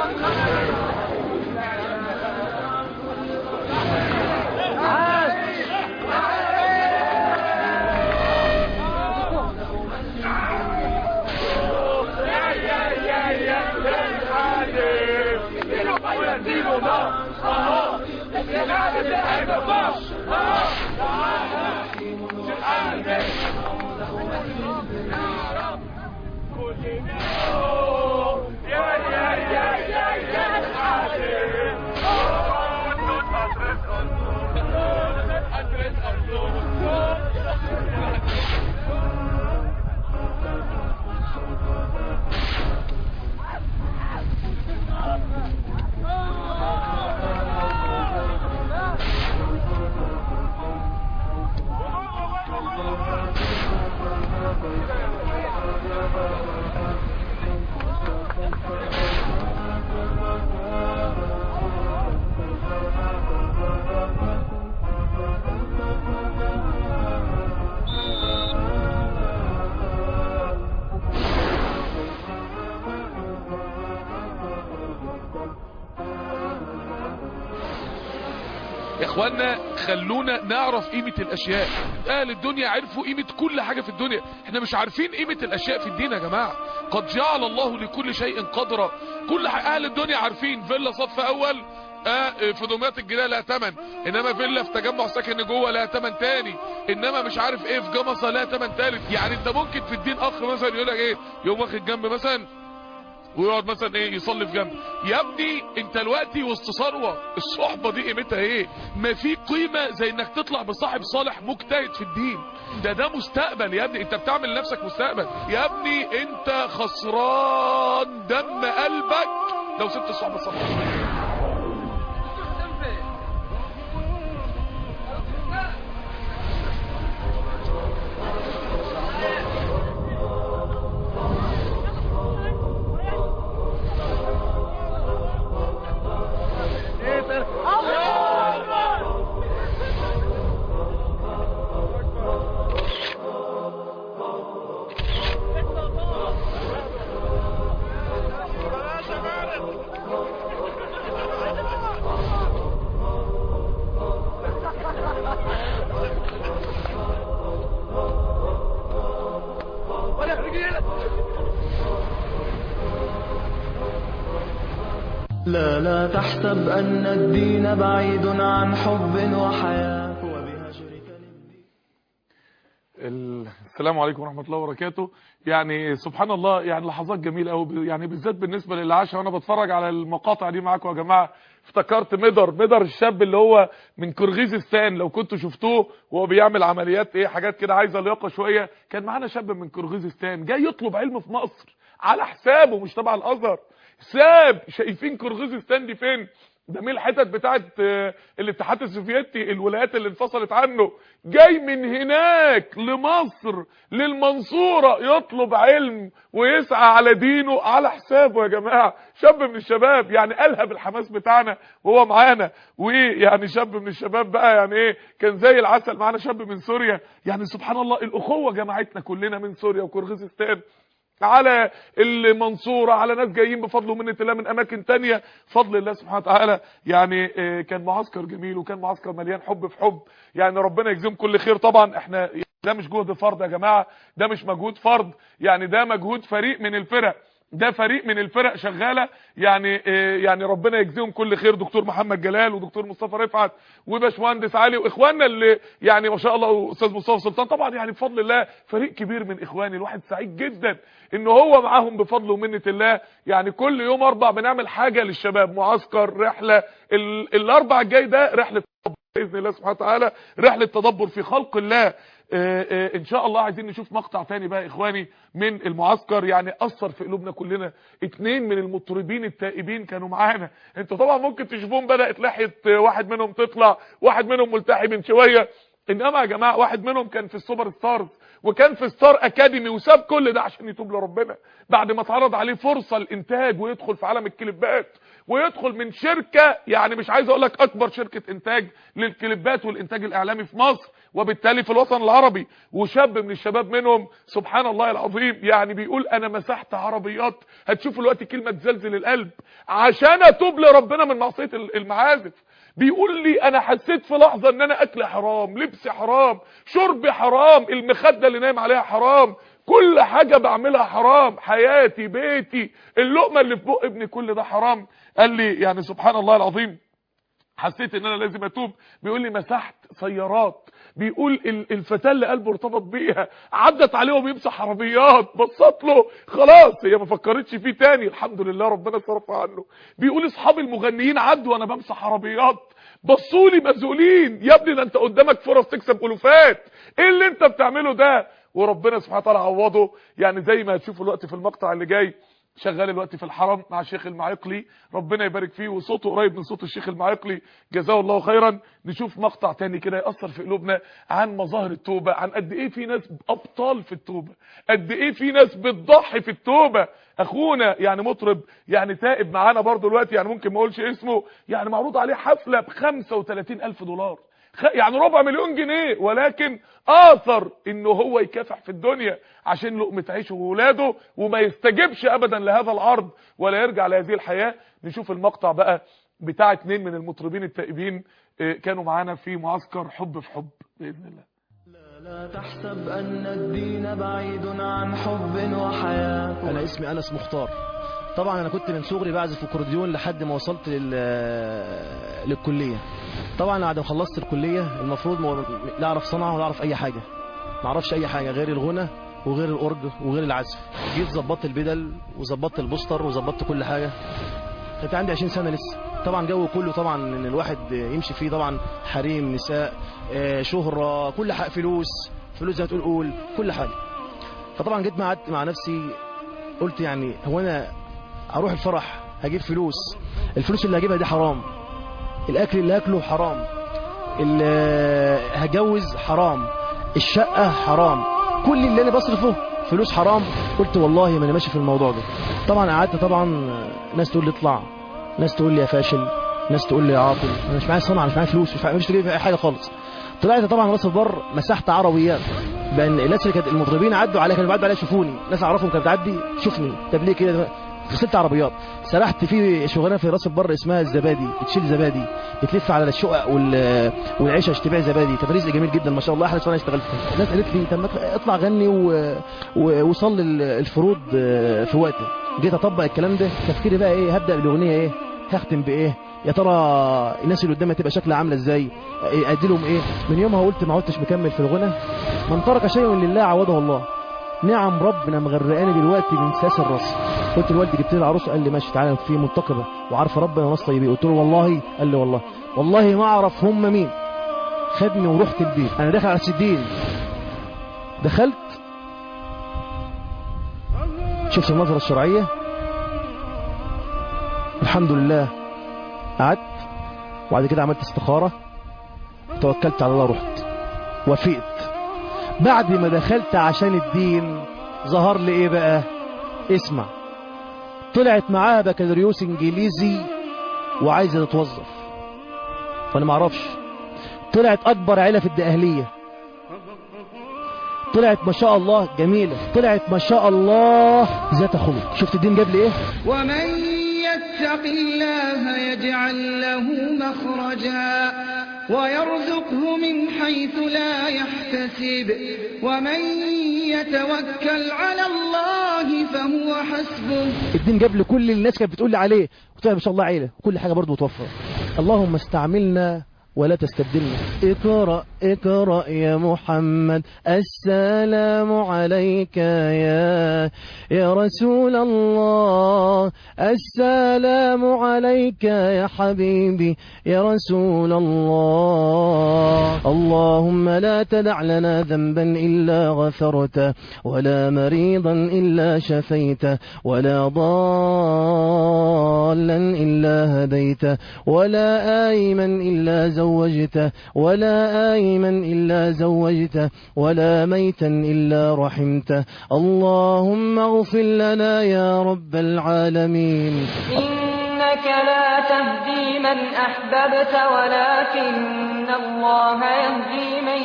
يا اخوانا، خلونا نعرف قيمة الاشياء. اهل الدنيا عرفوا قيمة كل حاجة في الدنيا، احنا مش عارفين قيمة الاشياء في الدين يا جماعة. قد جعل الله لكل شيء قدرا. كل اهل الدنيا عارفين فيلا صف اول في دمياط الجديدة لها تمن، انما فيلا في تجمع ساكن جوه لها تمن تاني، انما مش عارف ايه في جمصة لها تمن تالت. يعني انت ممكن في الدين اخ مثلا يقول لك ايه، يقوم واخد جنب مثلا ويقعد مثلا ايه يصلي في جنب. يا ابني انت دلوقتي وسط ثروه، الصحبه دي قيمتها ايه؟ ما في قيمه زي انك تطلع بصاحب صالح مجتهد في الدين. ده مستقبل يا ابني، انت بتعمل لنفسك مستقبل يا ابني. انت خسران دم قلبك لو سبت الصحبه الصالحه. لا تحسب أن الدين بعيد عن حب وحياة وبهجرك للدين. السلام عليكم ورحمة الله وبركاته. يعني سبحان الله، يعني لحظات جميلة قوي، يعني بالذات بالنسبة للي عاشها وانا بتفرج على المقاطع دي معاكم يا جماعة. افتكرت مدر الشاب اللي هو من كرغيزستان، لو كنتوا شفتوه وهو بيعمل عمليات ايه، حاجات كده عايزة لياقة شوية. كان معانا شاب من كرغيزستان جاي يطلب علم في مصر على حسابه، مش تبع الازهر. شايفين كرغيزستان دي فين؟ ده من الحتت بتاعت الاتحاد السوفيتي، الولايات اللي انفصلت عنه. جاي من هناك لمصر للمنصورة يطلب علم ويسعى على دينه على حسابه يا جماعة. شاب من الشباب يعني ألهب الحماس بتاعنا وهو معانا. ويعني شاب من الشباب بقى يعني ايه، كان زي العسل. معانا شاب من سوريا. يعني سبحان الله، الأخوة جمعتنا كلنا من سوريا وكرغيزستان على المنصورة، على ناس جايين بفضل ومنة الله من اماكن تانية فضل الله سبحانه وتعالى. يعني كان معسكر جميل، وكان معسكر مليان حب في حب. يعني ربنا يجزيهم كل خير. طبعا احنا ده مش جهد فرد يا جماعة، ده مش مجهود فرد، يعني ده مجهود فريق من الفرق. ده فريق من الفرق شغاله يعني ربنا يجزيهم كل خير، دكتور محمد جلال ودكتور مصطفى رفعت وباشمهندس علي واخواننا اللي يعني ما شاء الله، واستاذ مصطفى سلطان طبعا، يعني بفضل الله فريق كبير من اخواني. الواحد سعيد جدا ان هو معاهم بفضل ومنه الله. يعني كل يوم 4 بنعمل حاجه للشباب، معسكر، رحله. الاربع الجاي ده رحله باذن الله سبحانه وتعالى، رحله تدبر في خلق الله. ان شاء الله عايزين نشوف مقطع تاني بقى اخواني من المعسكر، يعني اثر في قلوبنا كلنا. 2 من المطربين التائبين كانوا معانا. انتوا طبعا ممكن تشوفون بدات لحيه واحد منهم تطلع، واحد منهم ملتحي من شويه، انما يا جماعه واحد منهم كان في السوبر ستارز وكان في ستار اكاديمي، وساب كل ده عشان يتوب لربنا بعد ما اتعرض عليه فرصه الانتاج ويدخل في عالم الكليبات، ويدخل من شركه يعني مش عايز اقول لك اكبر شركه انتاج للكليبات والانتاج الاعلامي في مصر وبالتالي في الوطن العربي. وشاب من الشباب منهم سبحان الله العظيم يعني بيقول انا مسحت عربيات، هتشوفوا دلوقتي كلمه تزلزل القلب، عشان اتوب لربنا من معصيه المعازف. بيقول لي انا حسيت في لحظه ان انا اكل حرام، لبس حرام، شرب حرام، المخده اللي نايم عليها حرام، كل حاجه بعملها حرام، حياتي، بيتي، اللقمه اللي في بق ابني، كل ده حرام. قال لي يعني سبحان الله العظيم حسيت ان انا لازم اتوب. بيقول لي مسحت سيارات، بيقول الفتاه اللي قلبه ارتبط بيها عدت عليه وبيمسح عربيات، بصت له خلاص هي ما فكرتش فيه تاني، الحمد لله ربنا صرف عنه. بيقول اصحاب المغنيين عدوا وانا بمسح عربيات بصوا لي مذهولين، يا ابني ده انت قدامك فرص تكسب الوفات، ايه اللي انت بتعمله ده؟ وربنا سبحانه وتعالى عوضه. يعني زي ما هتشوفوا الوقت في المقطع اللي جاي، شغال الوقت في الحرم مع الشيخ المعيقلي ربنا يبارك فيه، وصوته قريب من صوت الشيخ المعيقلي جزاه الله خيرا. نشوف مقطع تاني كده يأثر في قلوبنا عن مظاهر التوبة، عن قد ايه في ناس ابطال في التوبة، قد ايه في ناس بتضحي في التوبة. اخونا يعني مطرب يعني تائب معانا برضو دلوقتي، يعني ممكن ما اقولش اسمه، يعني معروض عليه حفلة ب$35,000 يعني $250,000 جنيه، ولكن آثر انه هو يكافح في الدنيا عشان لقمة عيشه وولاده، وما يستجبش ابدا لهذا العرض ولا يرجع لهذه الحياة. نشوف المقطع بقى بتاع 2 من المطربين التائبين كانوا معانا في معسكر حب في حب بإذن الله. لا تحسب أن الدين بعيد عن حب وحياة. أنا اسمي أنس مختار. طبعا أنا كنت من صغري بعزف أكورديون لحد ما وصلت للكلية. طبعا بعد ما خلصت الكلية المفروض لا أعرف صنعة ولا أعرف أي حاجة، ما أعرفش أي حاجة غير الغنى وغير الأورج وغير العزف. جيت ظبطت البدل وظبطت البوستر وظبطت كل حاجة. كنت عندي 20 سنة لسه. طبعا جو كله طبعا ان الواحد يمشي فيه طبعا حريم، نساء، شهرة، كل حاجة، فلوس زي ما تقول كل حاجة. فطبعا جيت قعدت مع نفسي قلت يعني هو انا اروح الفرح هجيب فلوس، الفلوس اللي هجيبها دي حرام، الاكل اللي هاكله حرام، اللي هجوز حرام، الشقة حرام، كل اللي انا بصرفه فلوس حرام. قلت والله ما انا ماشي في الموضوع ده. طبعا قعدت طبعا ناس تقول لي اطلع، ناس تقول لي يا فاشل، ناس تقول لي يا عاطل، انا مش معايا صنعه، مش معايا فلوس، مش تجيب اي حاجه خالص. طلعت طبعا راس البر مسحت عربيات، بان الناس اللي كانت المطربين عدوا عليا، كانوا بيعدوا عليا يشوفوني، ناس اعرفهم كانت بتعدي شوفني، طب ليه كده؟ غسلت عربيات. سرحت في شغلانه في راس البر اسمها الزبادي، بتشيل زبادي، بتلف على الشقق والعيشه تبيع زبادي. كان رزق جميل جدا ما شاء الله، احلى شغلانه اشتغلت فيها. الناس قالت لي طب ما اطلع غني وصلي الفروض في وقته. جيت اطبق الكلام ده، تفكيري بقى ايه؟ هبدا بالاغنيه ايه؟ هختم بايه؟ يا ترى الناس اللي قدامي تبقى شكلها عامله ازاي؟ ادي لهم ايه؟ من يومها قلت ما عدتش مكمل في الغنى. من ترك شيء لله عوضه الله. نعم ربنا مغرقاني دلوقتي من ساس الراس. قلت لوالدي جبت لي العروسه، قال لي ماشي تعالى في منتقبه وعارفه ربنا وناس طيبين. قلت له والله، قال لي والله ما اعرف هم مين. خدني ورحت البيت، انا داخل على السدين، دخلت شفت النظره الشرعيه الحمد لله، قعدت وبعد كده عملت استخاره، توكلت على الله، رحت وفقت. بعد ما دخلت عشان الدين ظهر لي ايه بقى؟ اسمع، طلعت معاها بكالوريوس انجليزي وعايزه تتوظف، فانا ما اعرفش. طلعت اكبر عيله في الدقهليه، طلعت ما شاء الله جميله، طلعت ما شاء الله ذات خلق. شفت الدين جاب لي ايه؟ ومن يتق الله يجعل له مخرجا ويرزقه من حيث لا يحتسب ومن يتوكل على الله فهو حسبه. الدين جاب لي كل الناس كانت بتقول لي عليه، قلت لها ما شاء الله عيله وكل حاجه برضه متوفره. اللهم استعملنا ولا تستبدلنا. اقرأ اقرأ يا محمد السلام عليك يا رسول الله، السلام عليك يا حبيبي يا رسول الله. اللهم لا تدع لنا ذنبا إلا غفرته، ولا مريضا إلا شفيته، ولا ضالا إلا هديته، ولا آيما إلا زوجته، ولا آيما إلا زوجته، ولا ميتا إلا رحمته. اللهم اغفر لنا يا رب العالمين. إنك لا تهدي من أحببت ولكن الله يهدي من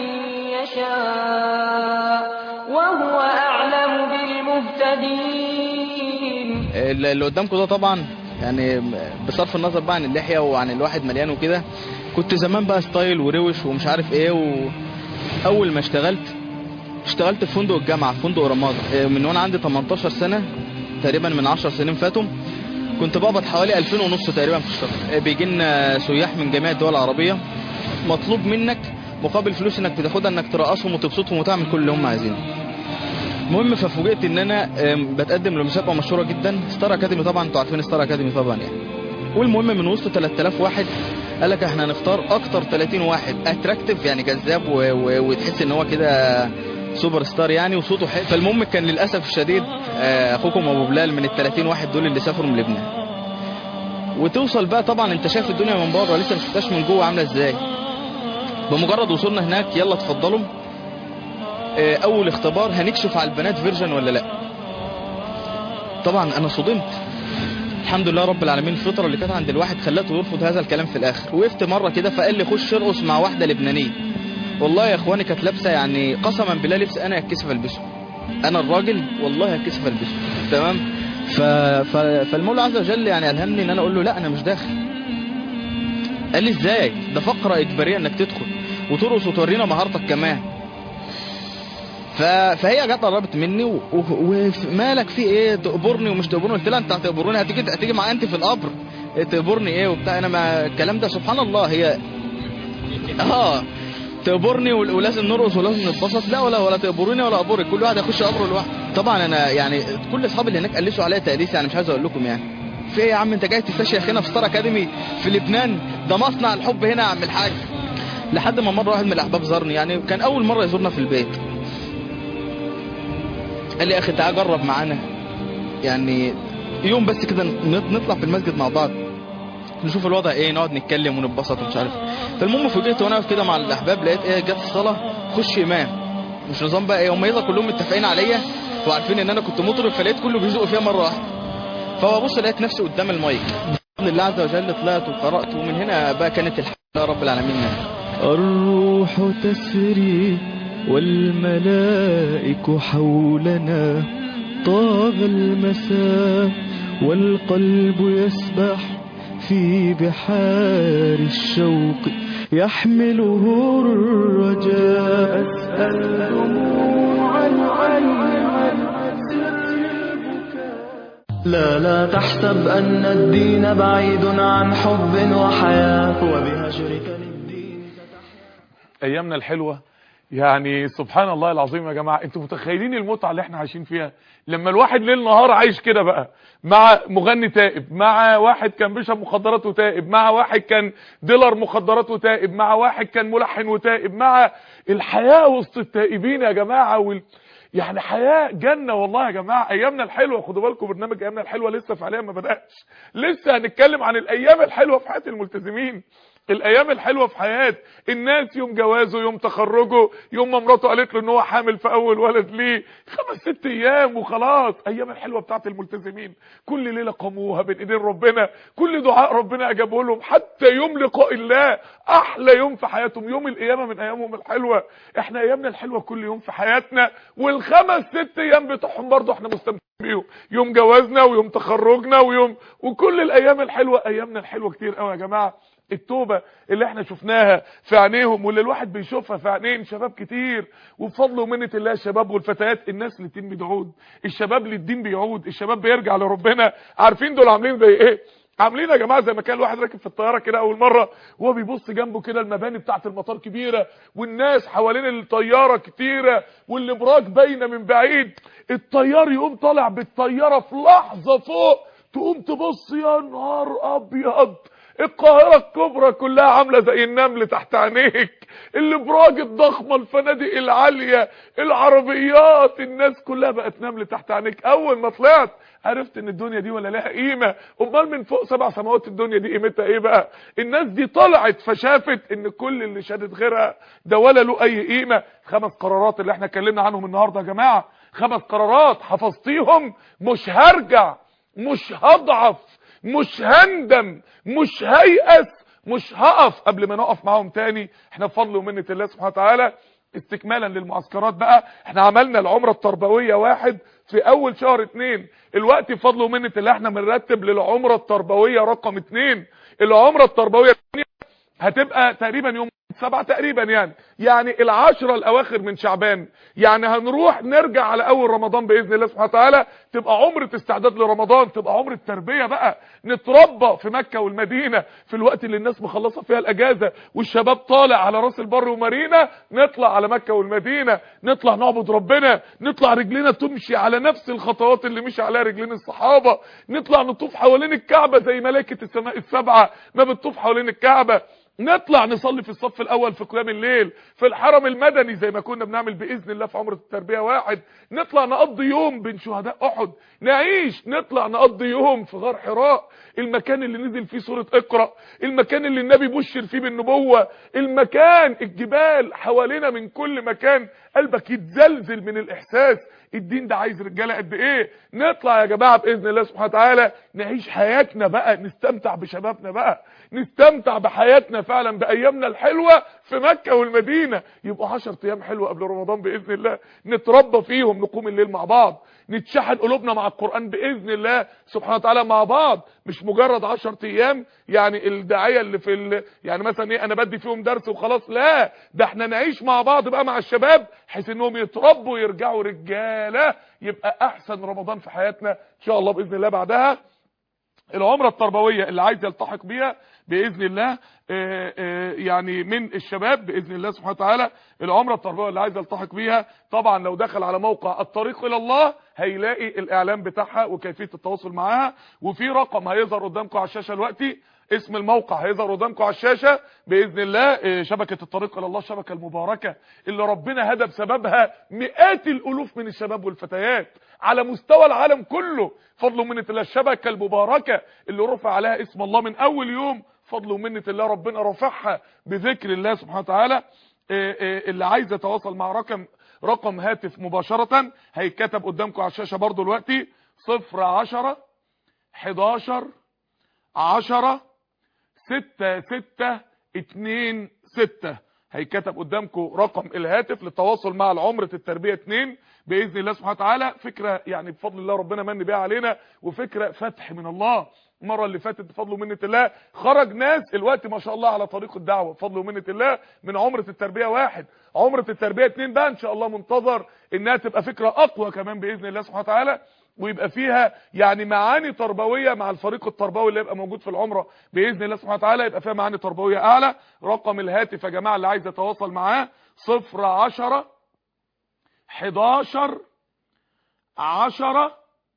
يشاء وهو أعلم بالمهتدين. اللي قدامكم ده طبعا يعني بصرف النظر بقى عن اللحية وعن الواحد مليان وكده، كنت زمان بقى ستايل وروش ومش عارف ايه. واول ما اشتغلت في فندق الجامعة، في فندق رمادة، من وانا عندي 18 سنة تقريبا، من 10 سنين فاتوا. كنت بقبض حوالي 2500 تقريبا في الشهر. بيجي لنا سياح من جميع الدول العربية، مطلوب منك مقابل فلوس انك بتاخدها انك ترقصهم وتبسطهم وتعمل كل اللي هم عايزينه. المهم ففوجئت ان انا بتقدم لمسابقة مشهورة جدا، ستار اكاديمي. طبعا انتوا عارفين ستار اكاديمي طبعا يعني. والمهم من وسط 3000 واحد قال لك احنا هنختار اكتر 30 واحد اتراكتيف، يعني جذاب وتحس ان هو كده سوبر ستار يعني، وصوته حلو. فالمهم كان للاسف الشديد اخوكم ابو بلال من ال 30 واحد دول اللي سافروا من لبنان. وتوصل بقى طبعا انت شايف الدنيا من بره، لسه ما شفتهاش من جوه عامله ازاي. بمجرد وصولنا هناك يلا اتفضلوا، اول اختبار هنكشف على البنات فيرجن ولا لا. طبعا انا صدمت. الحمد لله رب العالمين، الفطره اللي كانت عند الواحد خلته يرفض هذا الكلام في الاخر. وقفت مره كده فقال لي خش ارقص مع واحده لبنانيه. والله يا اخواني كانت لابسه يعني قسما بالله لبس انا اتكسف البسه، انا الراجل والله اتكسف البسه. تمام. فالمولى عز وجل يعني الهمني ان انا اقول له لا انا مش داخل. قال لي ازاي؟ ده فقره اجباريه انك تدخل وترقص وتورينا مهارتك كمان. فهي جت قربت مني ومالك في ايه؟ تقبرني ومش تقبرني؟ قلت لها انت هتقبروني، هتيجي معايا انت في القبر تقبرني ايه وبتاع؟ انا ما الكلام ده سبحان الله. هي تقبرني ولازم نرقص ولازم نتبسط؟ لا ولا تقبروني ولا اقبرك، كل واحد هيخش قبره لوحده. طبعا انا يعني كل اصحابي اللي هناك قلشوا عليا تقليس، يعني مش عايز اقول لكم يعني. في ايه يا عم انت جاي تستشيخ هنا في ستار اكاديمي في لبنان؟ ده مصنع الحب هنا يا عم الحاج. لحد ما مره واحد من الاحباب زارني، يعني كان اول مره يزورنا في البيت. قال لي يا اخي تعال جرب معانا يعني يوم بس كده، نطلع في المسجد مع بعض نشوف الوضع ايه، نقعد نتكلم ونتبسط ومش عارف. فالمهم فوجئت وانا واقف كده مع الاحباب لقيت ايه، جت الصلاه خش امام. مش نظام بقى ايه، هم يلا كلهم متفقين عليا وعارفين ان انا كنت مطرب، فلقيت كله بيزق فيها مره واحده. فببص لقيت نفسي قدام المايك بفضل الله عز وجل، طلعت وقرات. ومن هنا بقى كانت الحمد لله رب العالمين. الروح تسري والملائك حولنا، طاب المساء والقلب يسبح في بحار الشوق، يحمله الرجاء. أسأل دموعا عن سر البكاء. لا تحسب أن الدين بعيد عن حب وحياة، وبهجرك للدين ايامنا الحلوة يعني سبحان الله العظيم. يا جماعة انتوا متخيلين المتعة اللي احنا عايشين فيها لما الواحد ليل نهار عايش كده بقى مع مغني تائب، مع واحد كان بيشرب مخدرات وتائب، مع واحد كان ديلر مخدرات وتائب، مع واحد كان ملحن وتائب، مع الحياة وسط التائبين يا جماعة. يعني حياة جنة والله يا جماعة. ايامنا الحلوة، خدوا بالكم برنامج ايامنا الحلوة لسه فعليا ما بدأش، لسه هنتكلم عن الايام الحلوة في حياة الملتزمين، الايام الحلوة في حياة الناس، يوم جوازه، يوم تخرجه، يوم ما مراته قالت له ان هو حامل في اول ولد ليه، 5-6 ايام وخلاص. ايام الحلوة بتاعت الملتزمين كل ليلة قاموها بين ايدين ربنا، كل دعاء ربنا اجابه لهم، حتى يوم لقاء الله احلى يوم في حياتهم يوم القيامة من ايامهم الحلوة. احنا ايامنا الحلوة كل يوم في حياتنا، وال5-6 ايام بتوعهم برضه احنا مستمتعين يوم جوازنا ويوم تخرجنا وكل الايام الحلوه. ايامنا الحلوه كتير قوي يا جماعه. التوبه اللي احنا شفناها في عينيهم واللي الواحد بيشوفها في عينين شباب كتير، وبفضل ومنه الله الشباب والفتيات الناس للدين بتعود، الشباب للدين بيعود، الشباب بيرجع لربنا. عارفين دول عاملين زي ايه؟ عاملين يا جماعه زي ما كان الواحد راكب في الطياره كده اول مره وهو بيبص جنبه كده المباني بتاعه المطار كبيره والناس حوالين الطياره كتيره والابراج باينه من بعيد، الطيار يقوم طالع بالطياره في لحظه فوق تقوم تبص يا نهار ابيض، القاهرة الكبرى كلها عاملة زي النمل تحت عينيك، الابراج الضخمة، الفنادق العالية، العربيات، الناس كلها بقت نمل تحت عينيك. اول ما طلعت عرفت ان الدنيا دي ولا لها قيمة. امال من فوق 7 سماوات الدنيا دي قيمتها ايه بقى؟ الناس دي طلعت فشافت ان كل اللي شادت غيرها ده ولا له اي قيمة. 5 قرارات اللي احنا اتكلمنا عنهم النهاردة يا جماعة، 5 قرارات حفظتيهم مش هرجع، مش هضعف، مش هندم، مش هيأس، مش هقف قبل ما نقف معاهم تاني. احنا بفضل ومنة الله سبحانه وتعالى استكمالا للمعسكرات بقى، احنا عملنا العمرة التربوية 1 في اول شهر 2، الوقت بفضل ومنة الله احنا بنرتب للعمرة التربوية رقم 2. العمرة التربوية هتبقى تقريبا يوم 7 تقريبا، يعني العشرة الاواخر من شعبان، يعني هنروح نرجع على اول رمضان باذن الله سبحانه وتعالى، تبقى عمرة استعداد لرمضان، تبقى عمرة تربية بقى، نتربى في مكة والمدينة في الوقت اللي الناس مخلصة فيها الاجازة والشباب طالع على راس البر ومارينا، نطلع على مكة والمدينة، نطلع نعبد ربنا، نطلع رجلنا تمشي على نفس الخطوات اللي مشي عليها رجلين الصحابة، نطلع نطوف حوالين الكعبة زي ملائكة السماء السبعة ما بتطوف حوالين الكعبة، نطلع نصلي في الصف الاول في قيام الليل في الحرم المدني زي ما كنا بنعمل باذن الله في عمرة التربية 1، نطلع نقضي يوم بين شهداء احد، نعيش نطلع نقضي يوم في غار حراء، المكان اللي نزل فيه سورة اقرأ، المكان اللي النبي بشر فيه بالنبوة، المكان الجبال حوالينا من كل مكان، قلبك يتزلزل من الاحساس الدين ده عايز رجاله قد ايه. نطلع يا جماعه باذن الله سبحانه وتعالى نعيش حياتنا بقى، نستمتع بشبابنا بقى، نستمتع بحياتنا فعلا بايامنا الحلوه في مكه والمدينه، يبقوا 10 ايام حلوه قبل رمضان باذن الله نتربى فيهم، نقوم الليل مع بعض، نتشحن قلوبنا مع القران باذن الله سبحانه وتعالى مع بعض، مش مجرد 10 ايام يعني الداعيه اللي في يعني مثلا ايه انا بدي فيهم درس وخلاص، لا ده احنا نعيش مع بعض بقى مع الشباب بحيث انهم يتربوا ويرجعوا رجاله، يبقى احسن رمضان في حياتنا ان شاء الله باذن الله. بعدها العمرة التربوية اللي عايز يلتحق بيها باذن الله يعني من الشباب باذن الله سبحانه وتعالى، العمرة التربوية اللي عايز يلتحق بيها طبعا لو دخل على موقع الطريق الى الله هيلاقي الاعلان بتاعها وكيفية التواصل معاها، وفي رقم هيظهر قدامكم على الشاشة دلوقتي، اسم الموقع هيظهر قدامكم على الشاشة باذن الله. شبكة الطريق الى الله الشبكة المباركة اللي ربنا هدى بسببها مئات الالوف من الشباب والفتيات على مستوى العالم كله، فضل ومنة الله. الشبكة المباركة اللي رفع عليها اسم الله من اول يوم، فضل ومنة الله ربنا رفعها بذكر الله سبحانه وتعالى. اللي عايز يتواصل مع رقم هاتف مباشرة هيتكتب قدامكم على الشاشة برضو دلوقتي 010 11 10 6626، هيكتب قدامكم رقم الهاتف للتواصل مع العمرة التربية 2 باذن الله سبحانه وتعالى. فكرة يعني بفضل الله ربنا من بيها علينا، وفكرة فتح من الله. المره اللي فاتت بفضل ومنه الله خرج ناس الوقت ما شاء الله على طريق الدعوه بفضل ومنه الله من عمرة التربية 1. عمرة التربية 2 بقى ان شاء الله منتظر انها تبقى فكرة اقوى كمان باذن الله سبحانه وتعالى، ويبقى فيها يعني معاني تربويه مع الفريق التربوي اللي يبقى موجود في العمره باذن الله سبحانه وتعالى، يبقى فيها معاني تربويه اعلى. رقم الهاتف يا جماعه اللي عايز يتواصل معاه 010 11 10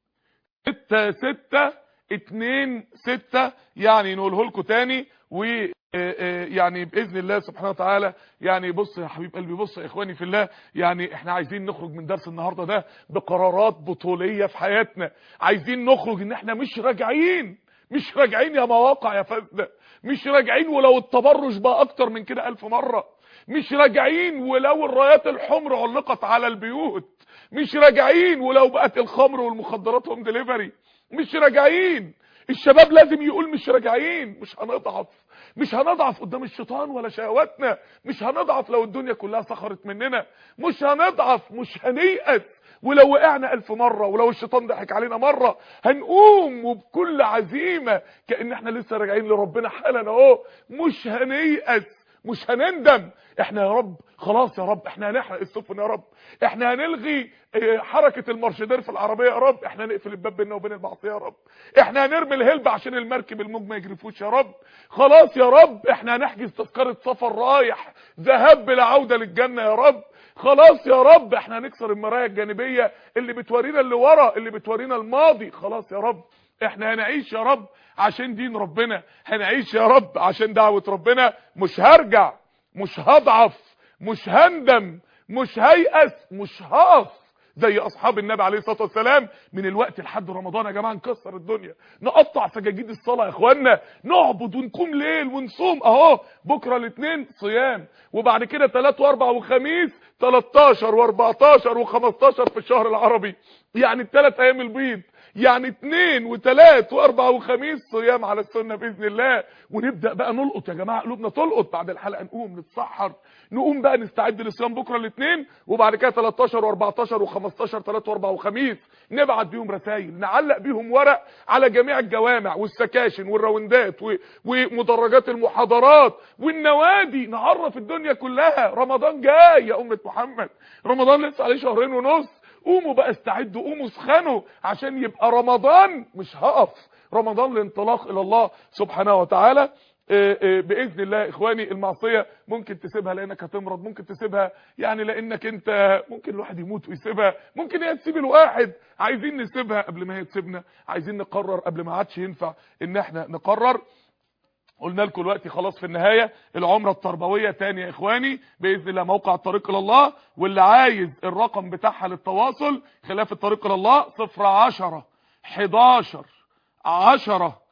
6626، يعني نقوله لكم تاني يعني باذن الله سبحانه وتعالى. يعني بص يا حبيب قلبي، بص يا اخواني في الله، يعني احنا عايزين نخرج من درس النهارده ده بقرارات بطوليه في حياتنا، عايزين نخرج ان احنا مش راجعين يا مواقع يا فاسده، مش راجعين ولو التبرج بقى اكتر من كده 1000 مره، مش راجعين ولو الرايات الحمر علقت على البيوت، مش راجعين ولو بقت الخمر والمخدرات هوم ديليفري، مش راجعين. الشباب لازم يقول مش راجعين، مش هنضعف قدام الشيطان ولا شهواتنا، مش هنضعف لو الدنيا كلها سخرت مننا، مش هنضعف، مش هنيأس ولو وقعنا 1000 مرة، ولو الشيطان ضحك علينا مرة، هنقوم وبكل عزيمة كأن احنا لسه راجعين لربنا حالا اهو. مش هنيأس، مش هنندم. احنا يا رب خلاص يا رب، احنا هنحرق السفن يا رب، احنا هنلغي حركة المارشدير في العربية يا رب، احنا هنقفل الباب بيننا وبين المعصية يا رب، احنا هنرمي الهلب عشان المركب الموج ما يجرفوش يا رب، خلاص يا رب احنا هنحجز تذكرة سفر رايح ذهاب بلا عودة للجنة يا رب، خلاص يا رب احنا هنكسر المرايا الجانبية اللي بتورينا اللي ورا، اللي بتورينا الماضي، خلاص يا رب احنا هنعيش يا رب عشان دين ربنا، هنعيش يا رب عشان دعوة ربنا. مش هرجع، مش هضعف، مش هندم، مش هيأس، مش هقف زي اصحاب النبي عليه الصلاه والسلام. من الوقت لحد رمضان يا جماعه نكسر الدنيا، نقطع سجاجيد الصلاه يا اخوانا، نعبد ونقوم ليل ونصوم. اهو بكره الاثنين صيام، وبعد كده 3 و4 وخميس 13 و14 و15 في الشهر العربي، يعني ال3 ايام البيض، يعني 2 و3 و4 وخميس صيام على السنه باذن الله. ونبدا بقى نلقط يا جماعه، قلوبنا تلقط بعد الحلقه، نقوم نتسحر، نقوم بقى نستعد للصيام بكره الاثنين، وبعد كده 13 و14 و15 3 و4 وخميس نبعت بيهم رسائل، نعلق بيهم ورق على جميع الجوامع والسكاشن والراوندات ومدرجات المحاضرات والنوادي، نعرف الدنيا كلها رمضان جاي يا امه محمد، رمضان لسه عليه 2.5 شهر. قوموا بقى استعدوا، قوموا اسخنوا عشان يبقى رمضان مش هقف، رمضان الانطلاق الى الله سبحانه وتعالى باذن الله. اخواني المعصيه ممكن تسيبها لانك هتمرض، ممكن تسيبها يعني لانك انت ممكن الواحد يموت ويسيبها، ممكن هي تسيب الواحد. عايزين نسيبها قبل ما هي تسيبنا، عايزين نقرر قبل ما عادش ينفع ان احنا نقرر. قلنا لكم دلوقتي خلاص في النهايه العمره التربويه تاني يا اخواني باذن الله، موقع الطريق الى الله، واللي عايز الرقم بتاعها للتواصل خلاف الطريق الى الله 010 11 10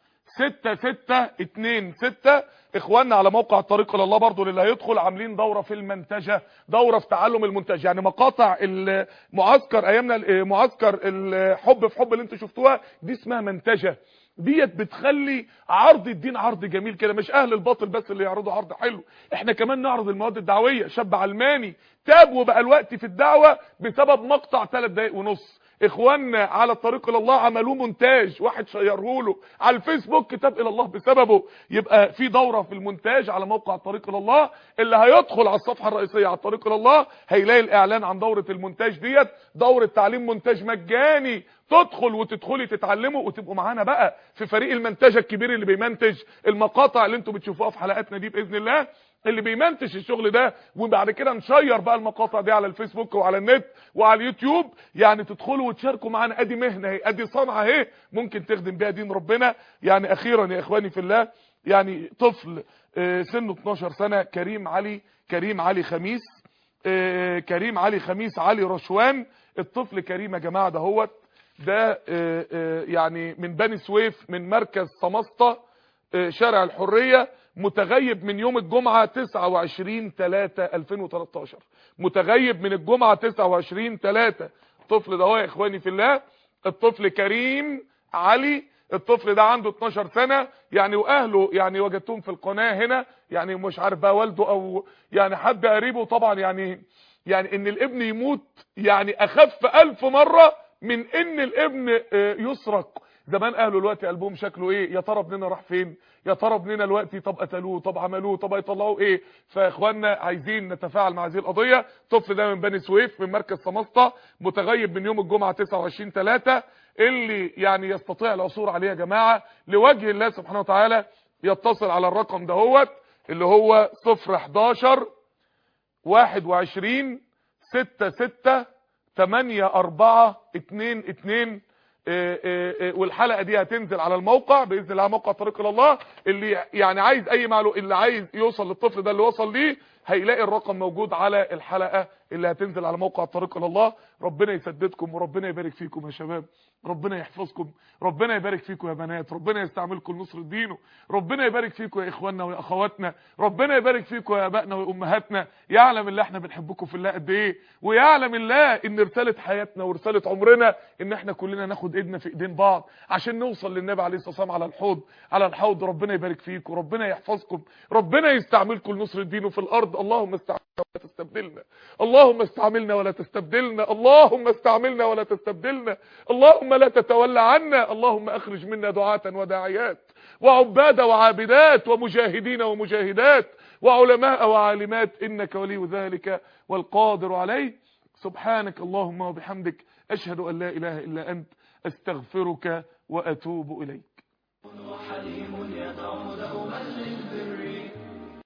6626. اخواننا على موقع الطريق الى الله برضو اللي هيدخل عاملين دوره في المنتجه، دوره في تعلم المنتج، يعني مقاطع المعسكر ايامنا، معسكر الحب في حب اللي انتوا شفتوها دي اسمها منتجه، ديت بتخلي عرض الدين عرض جميل كده، مش اهل الباطل بس اللي يعرضوا عرض حلو، احنا كمان نعرض المواد الدعويه. شاب علماني تاب وبقى الوقت في الدعوه بسبب مقطع 3 دقايق ونص. اخواننا على الطريق الى الله عملوه مونتاج، واحد شيره له على الفيسبوك كتاب الى الله بسببه. يبقى في دوره في المونتاج على موقع الطريق الى الله، اللي هيدخل على الصفحه الرئيسيه على الطريق الى الله هيلاقي الاعلان عن دوره المونتاج ديت، دوره تعليم مونتاج مجاني، تدخل وتدخلي تتعلموا وتبقوا معانا بقى في فريق المنتجه الكبير اللي بيمنتج المقاطع اللي انتم بتشوفوها في حلقاتنا دي باذن الله، اللي بيمنتج الشغل ده، وبعد كده نشير بقى المقاطع دي على الفيسبوك وعلى النت وعلى اليوتيوب. يعني تدخلوا وتشاركوا معانا، ادي مهنه اهي، ادي صنعه اهي ممكن تخدم بيها دين ربنا. يعني اخيرا يا اخواني في الله، يعني طفل سنه 12 سنه كريم علي خميس، كريم علي خميس علي رشوان. الطفل كريم يا جماعه دهوت ده يعني من بني سويف، من مركز سمسطة شارع الحرية، متغيب من يوم الجمعة 29/3/2013، متغيب من الجمعة 29/3. الطفل ده هو يا اخواني في الله الطفل كريم علي، الطفل ده عنده 12 سنة يعني، واهله يعني وجدتهم في القناة هنا، يعني مش عارف بقى والده او يعني حد قريبه، طبعا يعني ان الابن يموت يعني اخف 1000 مرة من ان الابن يسرق. زمان اهله الوقت قلبهم شكله ايه؟ يا ترى ابننا راح فين؟ يا ترى ابننا الوقت طب قتلوه، طب عملوه، طب هيطلعوه ايه؟ فاخواننا عايزين نتفاعل مع هذه القضيه. الطفل ده من بني سويف من مركز سمسطة، متغيب من يوم الجمعه 29/3. اللي يعني يستطيع العثور عليه يا جماعه لوجه الله سبحانه وتعالى يتصل على الرقم دهوت اللي هو 011 21 66 8422. والحلقه دي هتنزل على الموقع باذن الله، موقع طريق الى الله. اللي يعني عايز اي معلومه، اللي عايز يوصل للطفل ده اللي وصل ليه، هيلاقي الرقم موجود على الحلقه اللي هتنزل على موقع طريق الى الله. ربنا يسددكم وربنا يبارك فيكم يا شباب، ربنا يحفظكم، ربنا يبارك فيكم يا بنات، ربنا يستعملكم لنصر دينه، ربنا يبارك فيكم يا اخواننا ويا اخواتنا، ربنا يبارك فيكم يا ابائنا وامهاتنا. يعلم الله احنا بنحبكم في الله قد ايه، ويعلم الله ان رساله حياتنا ورساله عمرنا ان احنا كلنا ناخد ايدنا في ايدين بعض عشان نوصل للنبي عليه الصلاه والسلام على الحوض. ربنا يبارك فيكم، ربنا يحفظكم، ربنا يستعملكم لنصر دينه في الارض. اللهم استعمل ولا تستبدلنا، اللهم استعملنا ولا تستبدلنا، اللهم استعملنا ولا تستبدلنا، اللهم لا تتولى عنا، اللهم اخرج منا دعاة وداعيات وعباد وعابدات ومجاهدين ومجاهدات وعلماء وعالمات، إنك ولي ذلك والقادر عليه. سبحانك اللهم وبحمدك، أشهد أن لا إله إلا أنت، أستغفرك وأتوب إليك.